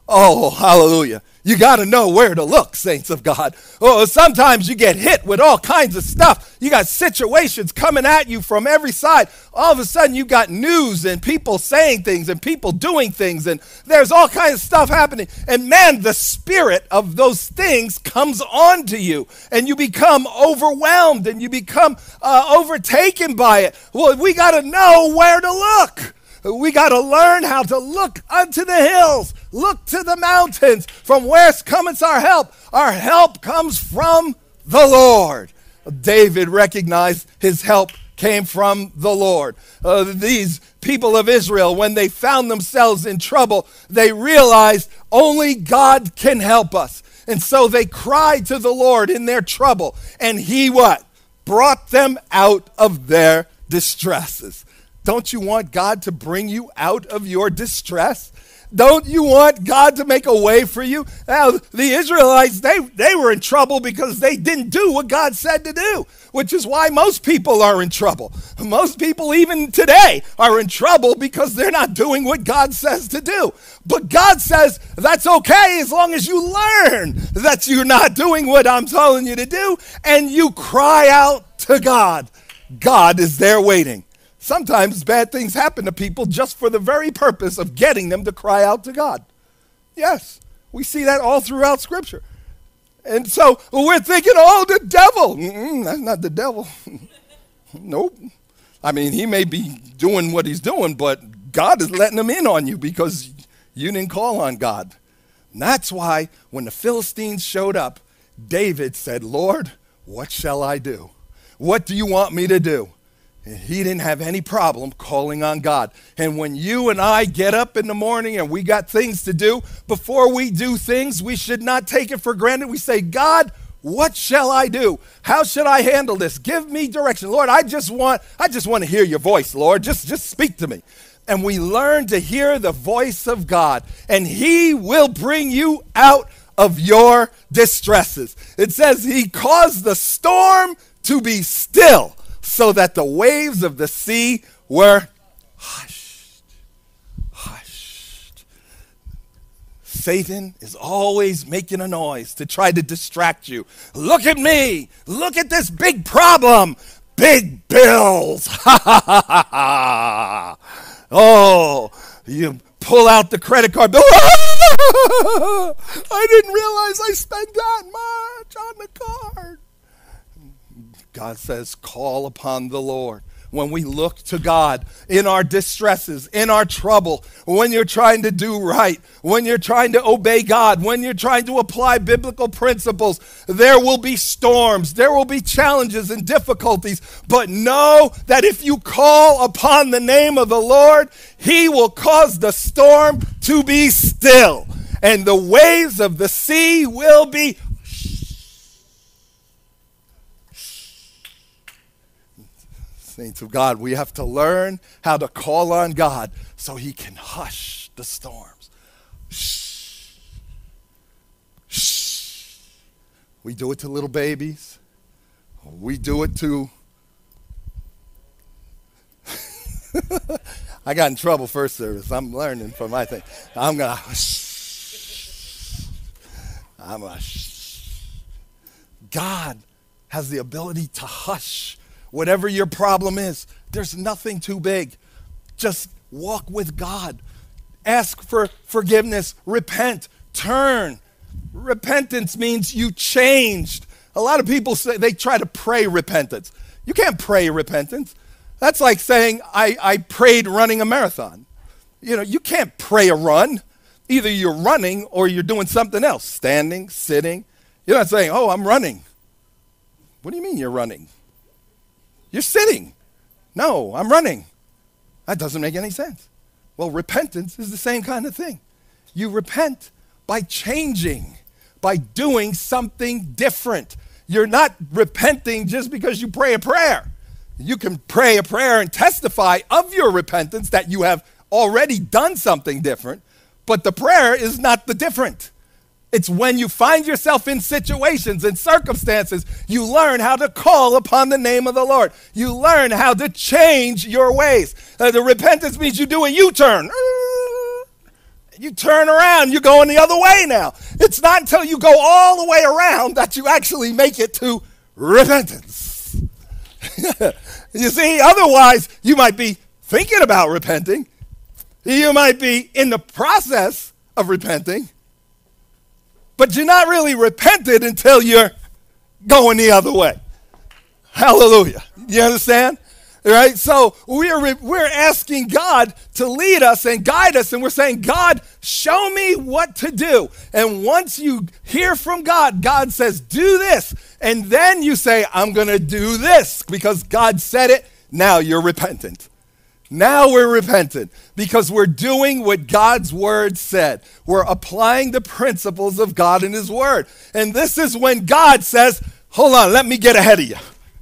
Oh, hallelujah. You got to know where to look, saints of God. Oh, sometimes you get hit with all kinds of stuff. You got situations coming at you from every side. All of a sudden, you got news and people saying things and people doing things, and there's all kinds of stuff happening. And man, the spirit of those things comes onto you, and you become overwhelmed, and you become uh, overtaken by it. Well, we got to know where to look. We got to learn how to look unto the hills, look to the mountains. From whence cometh our help? Our help comes from the Lord. David recognized his help came from the Lord. Uh, these people of Israel, when they found themselves in trouble, they realized only God can help us. And so they cried to the Lord in their trouble. And he what? Brought them out of their distresses. Don't you want God to bring you out of your distress? Don't you want God to make a way for you? Now, the Israelites, they, they were in trouble because they didn't do what God said to do, which is why most people are in trouble. Most people, even today, are in trouble because they're not doing what God says to do. But God says that's okay as long as you learn that you're not doing what I'm telling you to do, and you cry out to God. God is there waiting. Sometimes bad things happen to people just for the very purpose of getting them to cry out to God. Yes, we see that all throughout Scripture. And so we're thinking, oh, the devil. Mm-mm, that's not the devil. Nope. I mean, he may be doing what he's doing, but God is letting him in on you because you didn't call on God. And that's why when the Philistines showed up, David said, Lord, what shall I do? What do you want me to do? He didn't have any problem calling on God. And when you and I get up in the morning and we got things to do, before we do things, we should not take it for granted. We say, God, what shall I do? How should I handle this? Give me direction. Lord, I just want, I just want to hear your voice, Lord. Just, just speak to me. And we learn to hear the voice of God, and he will bring you out of your distresses. It says he caused the storm to be still, so that the waves of the sea were hushed, hushed. Satan is always making a noise to try to distract you. Look at me. Look at this big problem. Big bills. Ha, ha, ha, ha, ha. Oh, you pull out the credit card bill. I didn't realize I spent that much on the card. God says, call upon the Lord. When we look to God in our distresses, in our trouble, when you're trying to do right, when you're trying to obey God, when you're trying to apply biblical principles, there will be storms, there will be challenges and difficulties. But know that if you call upon the name of the Lord, he will cause the storm to be still, and the waves of the sea will be saints of God, we have to learn how to call on God so he can hush the storms. Shh. Shh. We do it to little babies. We do it to... I got in trouble first service. I'm learning from my thing. I'm going to... Shh. I'm going to... Shh. God has the ability to hush whatever your problem is. There's nothing too big. Just walk with God. Ask for forgiveness. Repent. Turn. Repentance means you changed. A lot of people say they try to pray repentance. You can't pray repentance. That's like saying, I, I prayed running a marathon. You know, you can't pray a run. Either you're running or you're doing something else. Standing, sitting. You're not saying, oh, I'm running. What do you mean you're running? You're sitting. No, I'm running. That doesn't make any sense. Well, repentance is the same kind of thing. You repent by changing, by doing something different. You're not repenting just because you pray a prayer. You can pray a prayer and testify of your repentance that you have already done something different, but the prayer is not the different. It's when you find yourself in situations and circumstances, you learn how to call upon the name of the Lord. You learn how to change your ways. Uh, the repentance means you do a U-turn. you turn around, you're going the other way now. It's not until you go all the way around that you actually make it to repentance. You see, otherwise you might be thinking about repenting. You might be in the process of repenting, but you're not really repented until you're going the other way. Hallelujah. You understand? Right? So we're we're asking God to lead us and guide us, and we're saying, God, show me what to do. And once you hear from God, God says, do this. And then you say, I'm going to do this because God said it. Now you're repentant. Now we're repentant because we're doing what God's word said. We're applying the principles of God in his word. And this is when God says, hold on, let me get ahead of you.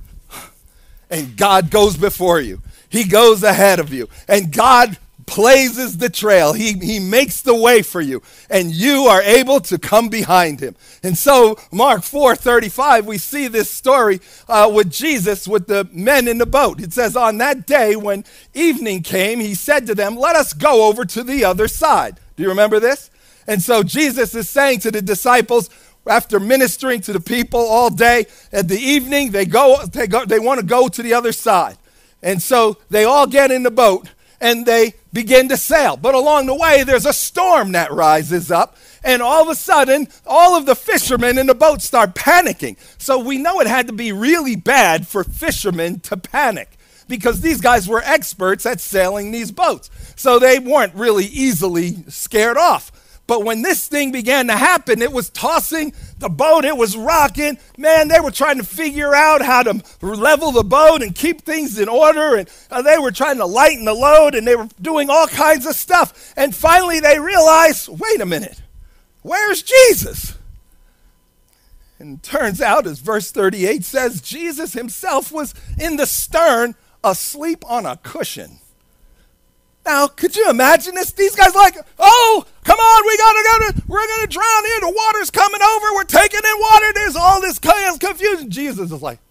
And God goes before you. He goes ahead of you. And God blazes the trail. He, he makes the way for you. And you are able to come behind him. And so, Mark four thirty-five, we see this story uh, with Jesus, with the men in the boat. It says, on that day when evening came, he said to them, let us go over to the other side. Do you remember this? And so Jesus is saying to the disciples, after ministering to the people all day, at the evening, they go, they go, they want to go to the other side. And so they all get in the boat and they begin to sail. But along the way, there's a storm that rises up. And all of a sudden, all of the fishermen in the boat start panicking. So we know it had to be really bad for fishermen to panic, because these guys were experts at sailing these boats. So they weren't really easily scared off. But when this thing began to happen, it was tossing the boat, it was rocking. Man, they were trying to figure out how to level the boat and keep things in order. And uh, they were trying to lighten the load, and they were doing all kinds of stuff. And finally they realized, wait a minute, where's Jesus? And it turns out, as verse thirty-eight says, Jesus himself was in the stern, asleep on a cushion. Now, could you imagine this? These guys are like, oh, come on, we gotta go to, we're gonna drown here. The water's coming over. We're taking in water. There's all this chaos, confusion. Jesus is like,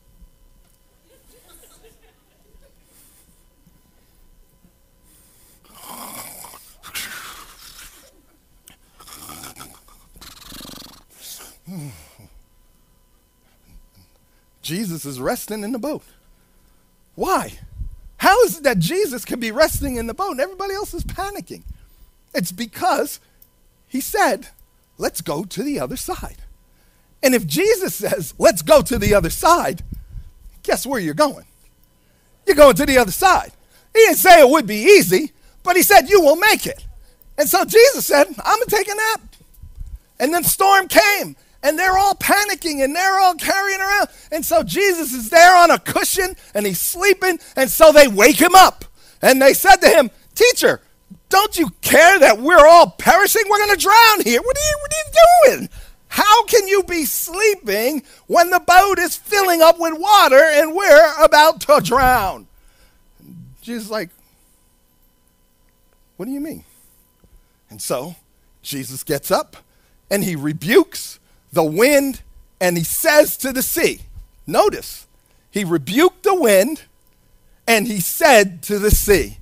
Jesus is resting in the boat. Why? How is it that Jesus can be resting in the boat and everybody else is panicking? It's because he said, let's go to the other side. And if Jesus says, let's go to the other side, guess where you're going? You're going to the other side. He didn't say it would be easy, but he said, you will make it. And so Jesus said, I'm going to take a nap. And then storm came. And they're all panicking, and they're all carrying around. And so Jesus is there on a cushion, and he's sleeping. And so they wake him up. And they said to him, teacher, don't you care that we're all perishing? We're going to drown here. What are you, what are you doing? How can you be sleeping when the boat is filling up with water and we're about to drown? Jesus is like, what do you mean? And so Jesus gets up, and he rebukes the wind, and he says to the sea, notice, he rebuked the wind, and he said to the sea,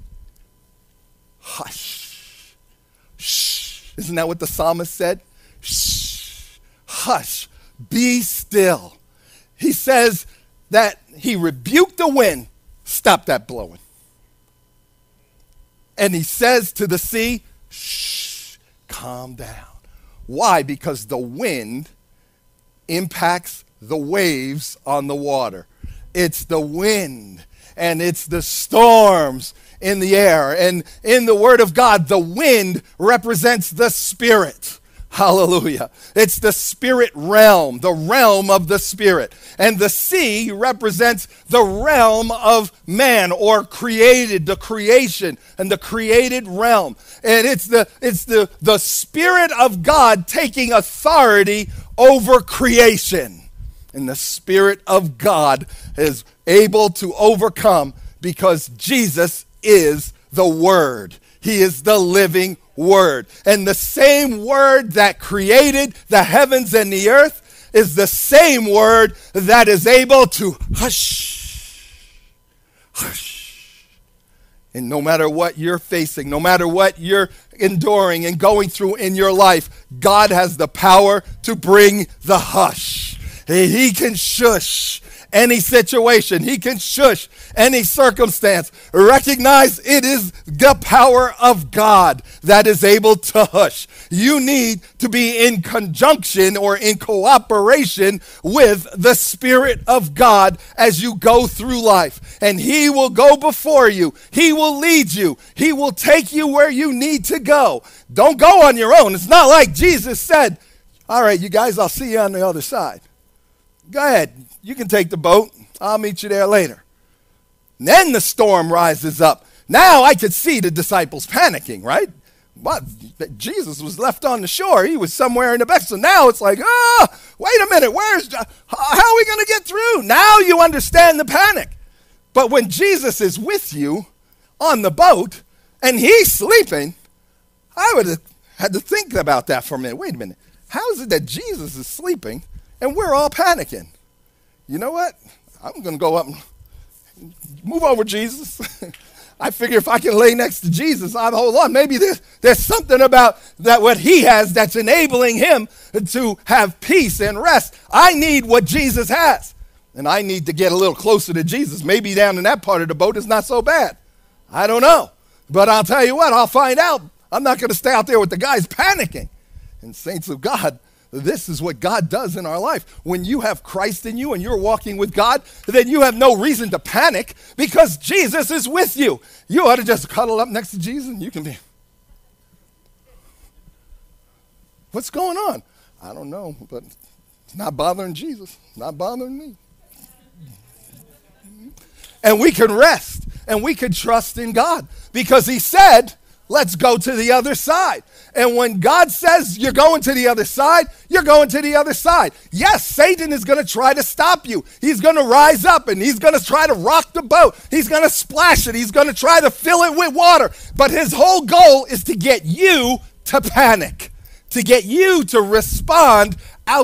hush, shh. Isn't that what the psalmist said? Shh, hush, be still. He says that he rebuked the wind, stop that blowing. And he says to the sea, shh, calm down. Why? Because the wind impacts the waves on the water. It's the wind and it's the storms in the air. And in the Word of God, the wind represents the Spirit. Hallelujah. It's the spirit realm, the realm of the Spirit. And the sea represents the realm of man, or created, the creation and the created realm. And it's the it's the, the Spirit of God taking authority over creation. And the Spirit of God is able to overcome because Jesus is the Word. He is the living Word. And the same Word that created the heavens and the earth is the same Word that is able to hush, hush, And no matter what you're facing, no matter what you're enduring and going through in your life, God has the power to bring the hush. He can shush any situation. He can shush any circumstance. Recognize it is the power of God that is able to hush. You need to be in conjunction or in cooperation with the Spirit of God as you go through life. And He will go before you. He will lead you. He will take you where you need to go. Don't go on your own. It's not like Jesus said, all right, you guys, I'll see you on the other side. Go ahead. You can take the boat. I'll meet you there later. And then the storm rises up. Now I could see the disciples panicking, right? What? Jesus was left on the shore. He was somewhere in the back. So now it's like, ah, oh, wait a minute. Where's, how are we going to get through? Now you understand the panic. But when Jesus is with you on the boat and he's sleeping, I would have had to think about that for a minute. Wait a minute. How is it that Jesus is sleeping and we're all panicking? You know what? I'm going to go up and move over, Jesus. I figure if I can lay next to Jesus, I'm hold on. Maybe there's, there's something about that what he has that's enabling him to have peace and rest. I need what Jesus has. And I need to get a little closer to Jesus. Maybe down in that part of the boat is not so bad. I don't know. But I'll tell you what, I'll find out. I'm not going to stay out there with the guys panicking. And saints of God, this is what God does in our life. When you have Christ in you and you're walking with God, then you have no reason to panic because Jesus is with you. You ought to just cuddle up next to Jesus and you can be, what's going on? I don't know, but it's not bothering Jesus. Not bothering me. And we can rest and we can trust in God because he said, let's go to the other side. And when God says you're going to the other side, you're going to the other side. Yes, Satan is going to try to stop you. He's going to rise up and he's going to try to rock the boat. He's going to splash it. He's going to try to fill it with water. But his whole goal is to get you to panic, to get you to respond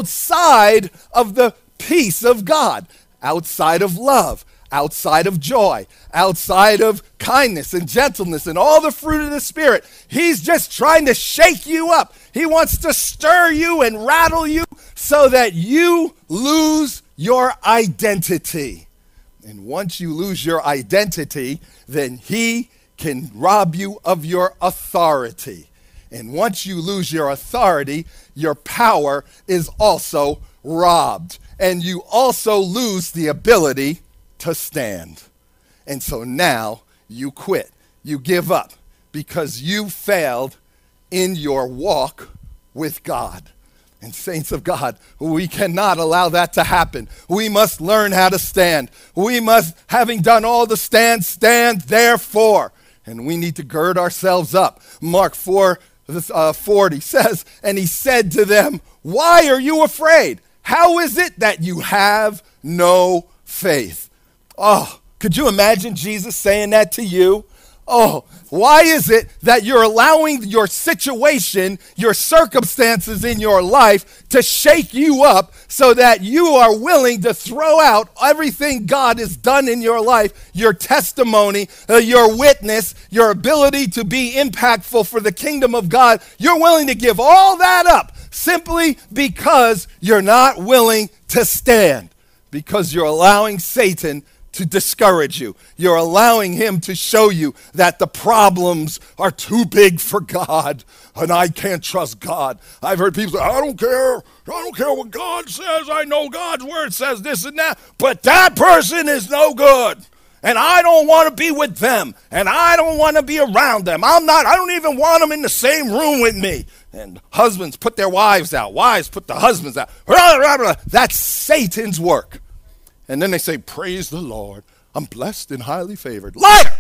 outside of the peace of God, outside of love, outside of joy, outside of kindness and gentleness and all the fruit of the Spirit. He's just trying to shake you up. He wants to stir you and rattle you so that you lose your identity. And once you lose your identity, then he can rob you of your authority. And once you lose your authority, your power is also robbed. And you also lose the ability to stand. And so now you quit. You give up because you failed in your walk with God. And saints of God, we cannot allow that to happen. We must learn how to stand. We must, having done all the stand, stand therefore. And we need to gird ourselves up. Mark four forty says, and he said to them, why are you afraid? How is it that you have no faith? Oh, could you imagine Jesus saying that to you? Oh, why is it that you're allowing your situation, your circumstances in your life to shake you up so that you are willing to throw out everything God has done in your life, your testimony, uh, your witness, your ability to be impactful for the kingdom of God? You're willing to give all that up simply because you're not willing to stand, because you're allowing Satan to discourage you. You're allowing him to show you that the problems are too big for God and I can't trust God. I've heard people say, I don't care. I don't care what God says. I know God's word says this and that, but that person is no good. And I don't want to be with them. And I don't want to be around them. I'm not, I don't even want them in the same room with me. And husbands put their wives out. Wives put the husbands out. That's Satan's work. And then they say, praise the Lord. I'm blessed and highly favored. Liar!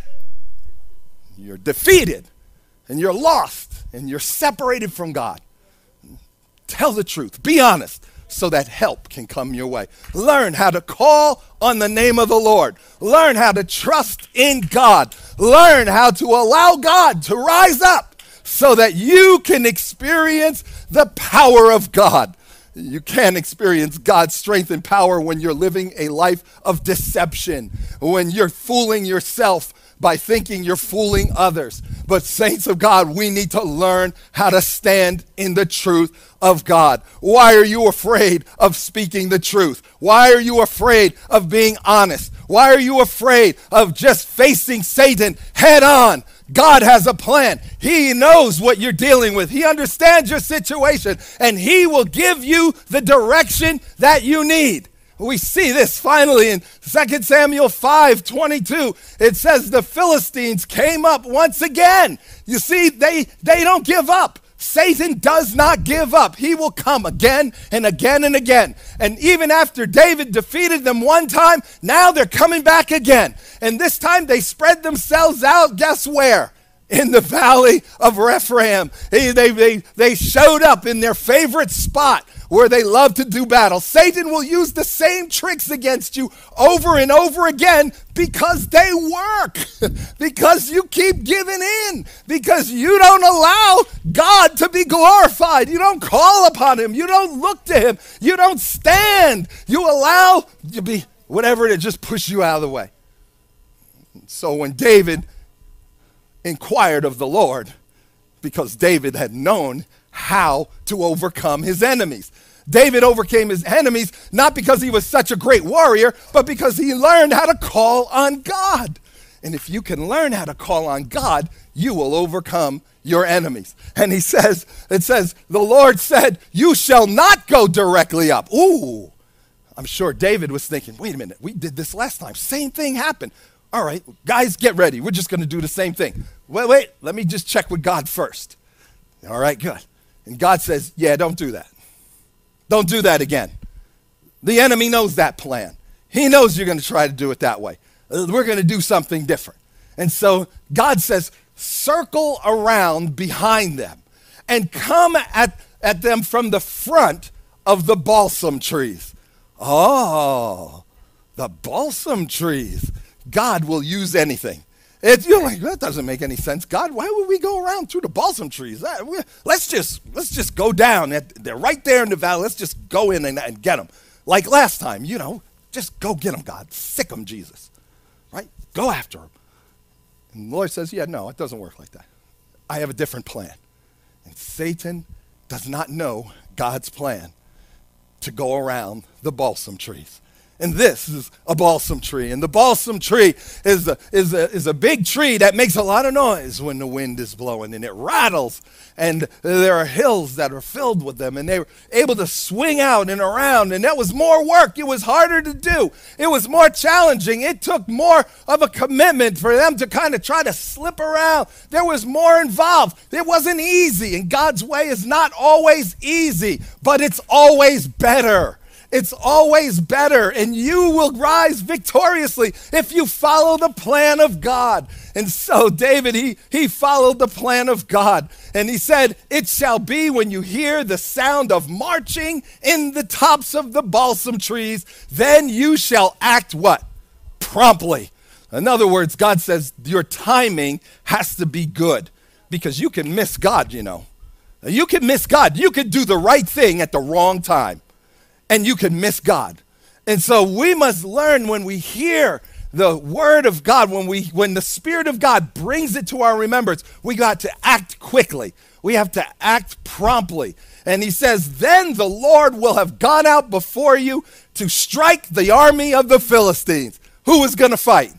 You're defeated and you're lost and you're separated from God. Tell the truth. Be honest so that help can come your way. Learn how to call on the name of the Lord. Learn how to trust in God. Learn how to allow God to rise up so that you can experience the power of God. You can't experience God's strength and power when you're living a life of deception, when you're fooling yourself by thinking you're fooling others. But saints of God, we need to learn how to stand in the truth of God. Why are you afraid of speaking the truth? Why are you afraid of being honest? Why are you afraid of just facing Satan head on? God has a plan. He knows what you're dealing with. He understands your situation, and he will give you the direction that you need. We see this finally in Second Samuel five twenty-two. It says the Philistines came up once again. You see, they, they don't give up. Satan does not give up. He will come again and again and again. And even after David defeated them one time, now they're coming back again. And this time they spread themselves out, guess where? In the valley of Rephaim. They, they, they, they showed up in their favorite spot where they love to do battle. Satan will use the same tricks against you over and over again because they work, because you keep giving in, because you don't allow God to be glorified. You don't call upon him. You don't look to him. You don't stand. You allow to be whatever it is, just push you out of the way. So when David inquired of the Lord, because David had known how to overcome his enemies. David overcame his enemies not because he was such a great warrior, but because he learned how to call on God. And if you can learn how to call on God, you will overcome your enemies. And he says, it says, the Lord said, you shall not go directly up. Ooh, I'm sure David was thinking, wait a minute, we did this last time. Same thing happened. All right, guys, get ready. We're just going to do the same thing. Wait, wait, let me just check with God first. All right, good. And God says, yeah, don't do that. Don't do that again. The enemy knows that plan. He knows you're going to try to do it that way. We're going to do something different. And so God says, circle around behind them and come at, at them from the front of the balsam trees. Oh, the balsam trees. God will use anything. It's, you're like, that doesn't make any sense. God, why would we go around through the balsam trees? That, we, let's just let's just go down. They're right there in the valley. Let's just go in and, and get them. Like last time, you know, just go get them, God. Sick them, Jesus. Right? Go after them. And the Lord says, yeah, no, it doesn't work like that. I have a different plan. And Satan does not know God's plan to go around the balsam trees. And this is a balsam tree. And the balsam tree is a, is, a, is a big tree that makes a lot of noise when the wind is blowing. And it rattles. And there are hills that are filled with them. And they were able to swing out and around. And that was more work. It was harder to do. It was more challenging. It took more of a commitment for them to kind of try to slip around. There was more involved. It wasn't easy. And God's way is not always easy, but it's always better. It's always better, and you will rise victoriously if you follow the plan of God. And so David, he, he followed the plan of God, and he said, it shall be when you hear the sound of marching in the tops of the balsam trees, then you shall act what? Promptly. In other words, God says your timing has to be good, because you can miss God, you know. You can miss God. You can do the right thing at the wrong time. And you can miss God. And so we must learn when we hear the word of God, when we when the Spirit of God brings it to our remembrance, we got to act quickly. We have to act promptly. And he says, then the Lord will have gone out before you to strike the army of the Philistines. Who is going to fight?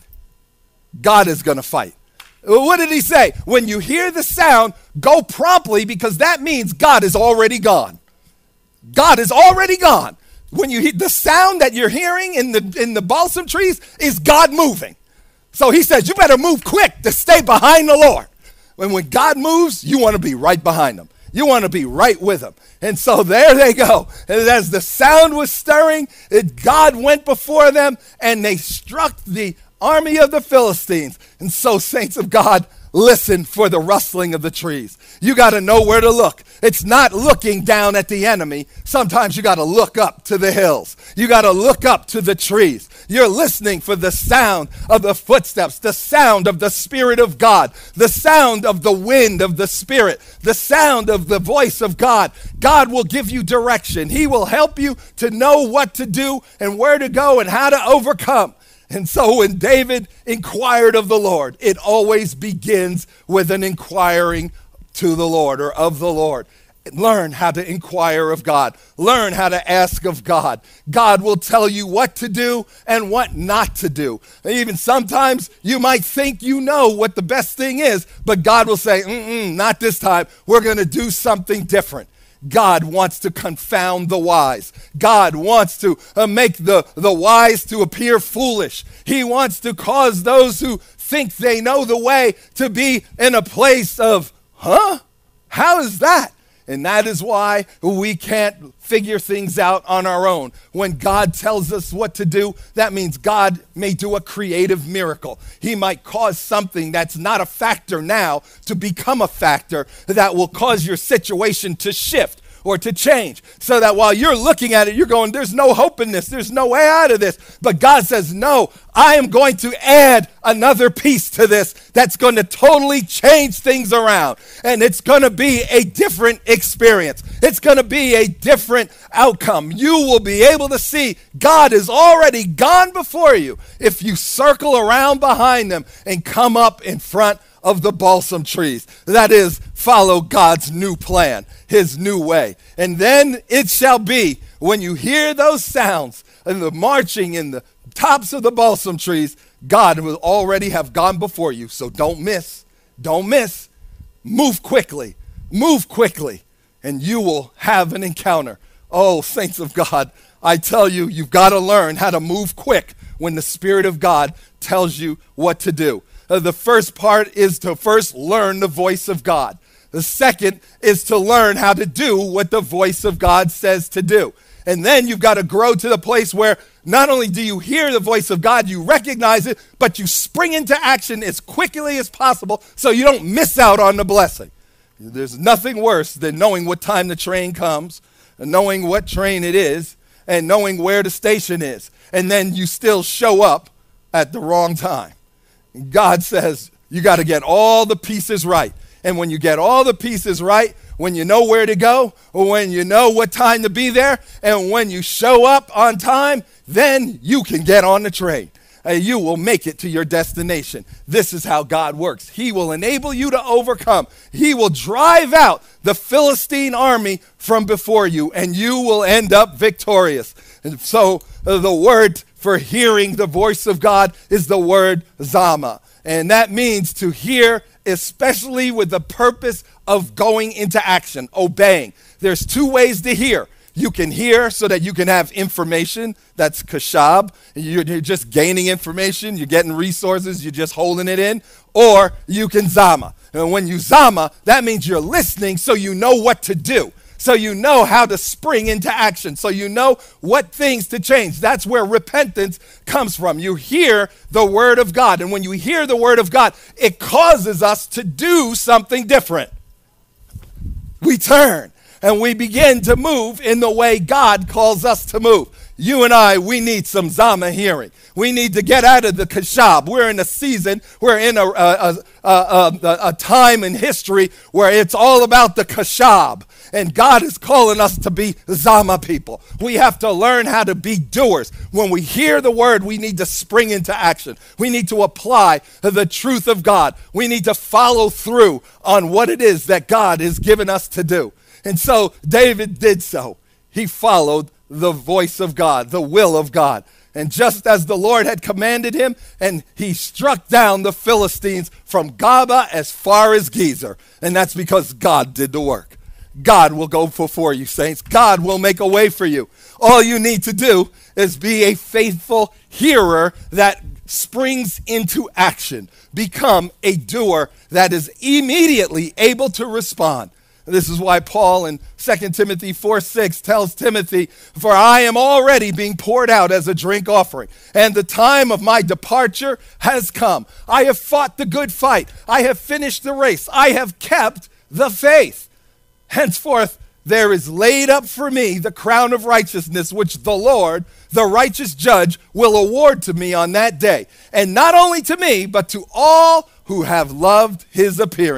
God is going to fight. What did he say? When you hear the sound, go promptly, because that means God is already gone. God is already gone. When you hear the sound that you're hearing in the in the balsam trees is God moving. So he says, you better move quick to stay behind the Lord. When, when God moves, you want to be right behind him. You want to be right with him. And so there they go. And as the sound was stirring, it, God went before them, and they struck the army of the Philistines. And so, saints of God, listen for the rustling of the trees. You got to know where to look. It's not looking down at the enemy. Sometimes you got to look up to the hills. You got to look up to the trees. You're listening for the sound of the footsteps, the sound of the Spirit of God, the sound of the wind of the Spirit, the sound of the voice of God. God will give you direction. He will help you to know what to do and where to go and how to overcome. And so when David inquired of the Lord, it always begins with an inquiring to the Lord or of the Lord. Learn how to inquire of God. Learn how to ask of God. God will tell you what to do and what not to do. And even sometimes you might think you know what the best thing is, but God will say, mm-mm, not this time. We're going to do something different. God wants to confound the wise. God wants to uh, make the, the wise to appear foolish. He wants to cause those who think they know the way to be in a place of, huh? How is that? And that is why we can't figure things out on our own. When God tells us what to do, that means God may do a creative miracle. He might cause something that's not a factor now to become a factor that will cause your situation to shift or to change, so that while you're looking at it, you're going, there's no hope in this. There's no way out of this. But God says, no, I am going to add another piece to this that's going to totally change things around. And it's going to be a different experience. It's going to be a different outcome. You will be able to see God has already gone before you if you circle around behind them and come up in front of the balsam trees. That is, follow God's new plan, his new way. And then it shall be, when you hear those sounds and the marching in the tops of the balsam trees, God will already have gone before you. So don't miss, don't miss. Move quickly, move quickly, and you will have an encounter. Oh, saints of God, I tell you, you've got to learn how to move quick when the Spirit of God tells you what to do. Uh, the first part is to first learn the voice of God. The second is to learn how to do what the voice of God says to do. And then you've got to grow to the place where not only do you hear the voice of God, you recognize it, but you spring into action as quickly as possible so you don't miss out on the blessing. There's nothing worse than knowing what time the train comes, and knowing what train it is, and knowing where the station is, and then you still show up at the wrong time. God says you got to get all the pieces right. And when you get all the pieces right, when you know where to go, or when you know what time to be there, and when you show up on time, then you can get on the train. Uh, you will make it to your destination. This is how God works. He will enable you to overcome. He will drive out the Philistine army from before you, and you will end up victorious. And so uh, the word for hearing the voice of God is the word zama. And that means to hear, especially with the purpose of going into action, obeying. There's two ways to hear. You can hear so that you can have information. That's kashab. You're, you're just gaining information. You're getting resources. You're just holding it in. Or you can zama. And when you zama, that means you're listening so you know what to do. So you know how to spring into action. So you know what things to change. That's where repentance comes from. You hear the word of God. And when you hear the word of God, it causes us to do something different. We turn and we begin to move in the way God calls us to move. You and I, we need some zama hearing. We need to get out of the kashab. We're in a season, we're in a, a, a, a, a time in history where it's all about the kashab. And God is calling us to be zama people. We have to learn how to be doers. When we hear the word, we need to spring into action. We need to apply the truth of God. We need to follow through on what it is that God has given us to do. And so David did so. He followed the voice of God, the will of God. And just as the Lord had commanded him, and he struck down the Philistines from Gaba as far as Gezer. And that's because God did the work. God will go before you, saints. God will make a way for you. All you need to do is be a faithful hearer that springs into action. Become a doer that is immediately able to respond. This is why Paul in Second Timothy four six tells Timothy, for I am already being poured out as a drink offering, and the time of my departure has come. I have fought the good fight. I have finished the race. I have kept the faith. Henceforth, there is laid up for me the crown of righteousness, which the Lord, the righteous judge, will award to me on that day. And not only to me, but to all who have loved his appearing.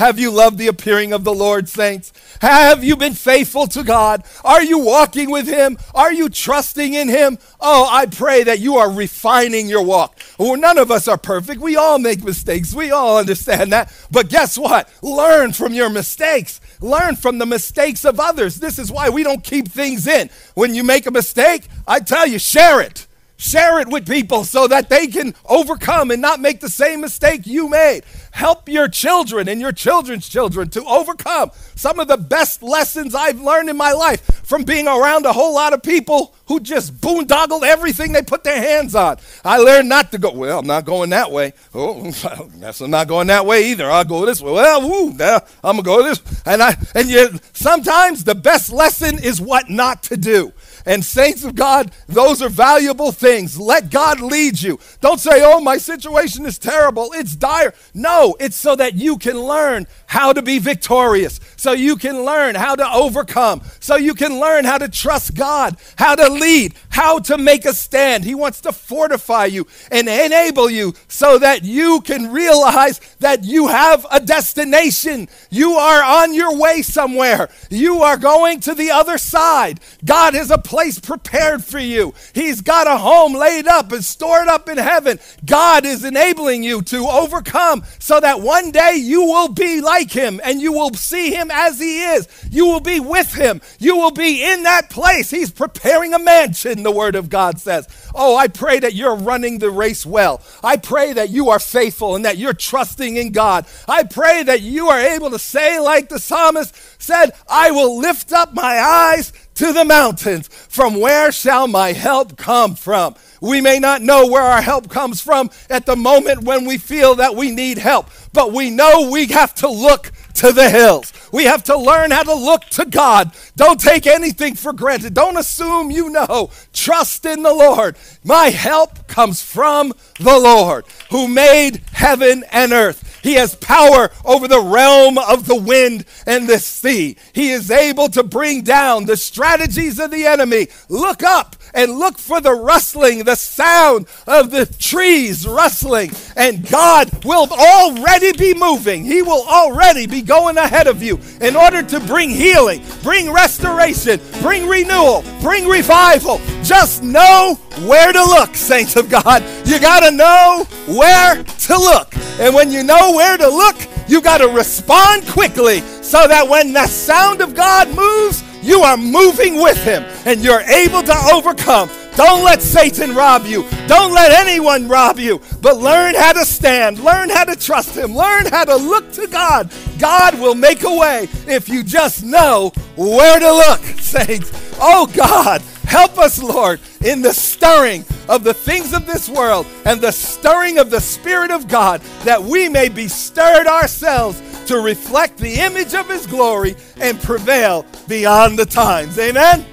Have you loved the appearing of the Lord, saints? Have you been faithful to God? Are you walking with him? Are you trusting in him? Oh, I pray that you are refining your walk. Well, none of us are perfect. We all make mistakes. We all understand that. But guess what? Learn from your mistakes. Learn from the mistakes of others. This is why we don't keep things in. When you make a mistake, I tell you, share it. Share it with people so that they can overcome and not make the same mistake you made. Help your children and your children's children to overcome. Some of the best lessons I've learned in my life from being around a whole lot of people who just boondoggled everything they put their hands on. I learned not to go, well, I'm not going that way. Oh, I guess I'm not going that way either. I'll go this way. Well, woo, I'm going to go this. And I and you, sometimes the best lesson is what not to do. And saints of God, those are valuable things. Let God lead you. Don't say, oh, my situation is terrible. It's dire. No, it's so that you can learn how to be victorious, so you can learn how to overcome, so you can learn how to trust God, how to lead, how to make a stand. He wants to fortify you and enable you so that you can realize that you have a destination. You are on your way somewhere. You are going to the other side. God has a place prepared for you. He's got a home laid up and stored up in heaven. God is enabling you to overcome so that one day you will be like him and you will see him as he is. You will be with him. You will be in that place. He's preparing a mansion, the word of God says. Oh, I pray that you're running the race well. I pray that you are faithful and that you're trusting in God. I pray that you are able to say like the psalmist said, I will lift up my eyes to the mountains. From where shall my help come from? We may not know where our help comes from at the moment when we feel that we need help, but we know we have to look to the hills. We have to learn how to look to God. Don't take anything for granted. Don't assume you know. Trust in the Lord. My help comes from the Lord who made heaven and earth. He has power over the realm of the wind and the sea. He is able to bring down the strategies of the enemy. Look up and look for the rustling, the sound of the trees rustling. And God will already be moving. He will already be going ahead of you in order to bring healing, bring restoration, bring renewal, bring revival. Just know where to look, saints of God. You got to know where to look. And when you know where to look, you got to respond quickly so that when the sound of God moves, you are moving with him and you're able to overcome. Don't let Satan rob you. Don't let anyone rob you. But learn how to stand. Learn how to trust him. Learn how to look to God. God will make a way if you just know where to look, saints. Oh God, help us, Lord, in the stirring of the things of this world and the stirring of the Spirit of God, that we may be stirred ourselves to reflect the image of his glory and prevail beyond the times. Amen?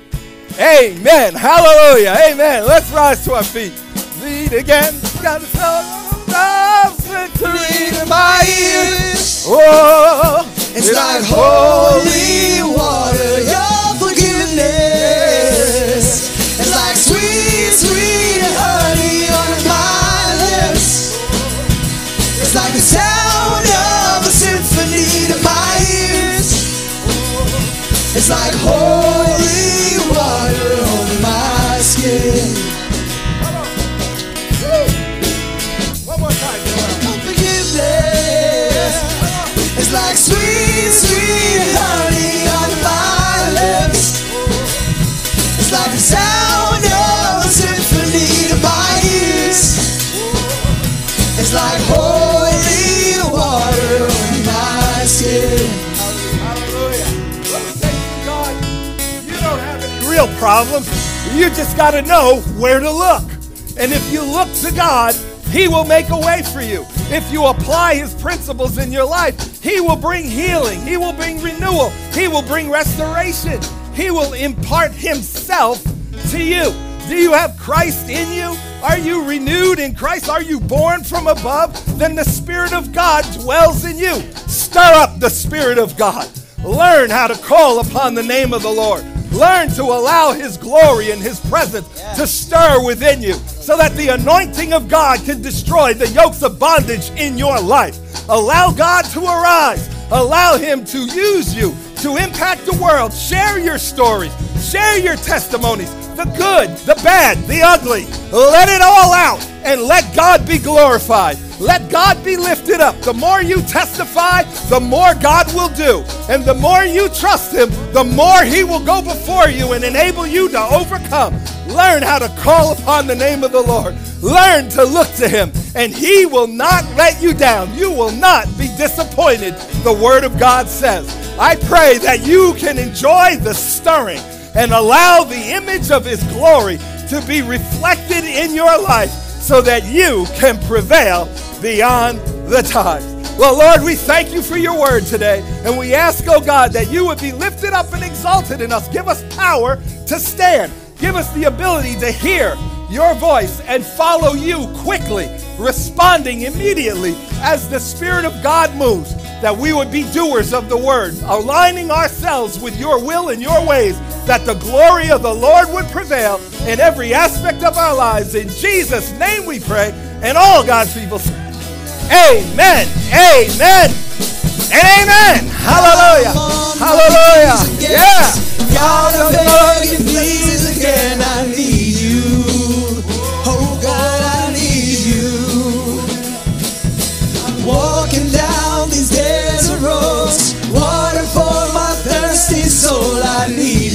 Amen. Hallelujah. Amen. Let's rise to our feet. Lead again. Got to tell victory in my ears. Oh, it's like holy water, your forgiveness. It's like sweet, sweet honey on my lips. It's like the sound of a symphony to my ears. It's like holy water on my skin. One more time. Oh, forgiveness. It's like sweet, sweet honey on my lips. It's like the sound of a symphony to my ears. It's like holy water on my skin. Real problems. You just got to know where to look. And if you look to God, he will make a way for you. If you apply his principles in your life, he will bring healing. He will bring renewal. He will bring restoration. He will impart himself to you. Do you have Christ in you? Are you renewed in Christ? Are you born from above? Then the Spirit of God dwells in you. Stir up the Spirit of God. Learn how to call upon the name of the Lord. Learn to allow his glory and his presence to stir within you so that the anointing of God can destroy the yokes of bondage in your life. Allow God to arise. Allow him to use you to impact the world. Share your stories. Share your testimonies. The good, the bad, the ugly. Let it all out and let God be glorified. Let God be lifted up. The more you testify, the more God will do. And the more you trust him, the more he will go before you and enable you to overcome. Learn how to call upon the name of the Lord. Learn to look to him, and he will not let you down. You will not be disappointed, the word of God says. I pray that you can enjoy the stirring and allow the image of his glory to be reflected in your life so that you can prevail beyond the times. Well, Lord, we thank you for your word today, and we ask, oh God, that you would be lifted up and exalted in us. Give us power to stand. Give us the ability to hear your voice and follow you quickly, responding immediately as the Spirit of God moves, that we would be doers of the word, aligning ourselves with your will and your ways, that the glory of the Lord would prevail in every aspect of our lives. In Jesus' name we pray, and all God's people say, amen, amen, and amen. Hallelujah, hallelujah, yeah. God, I'm begging, please again, I need you. Oh God, I need you. I'm walking down these desert roads, water for my thirsty soul, I need you.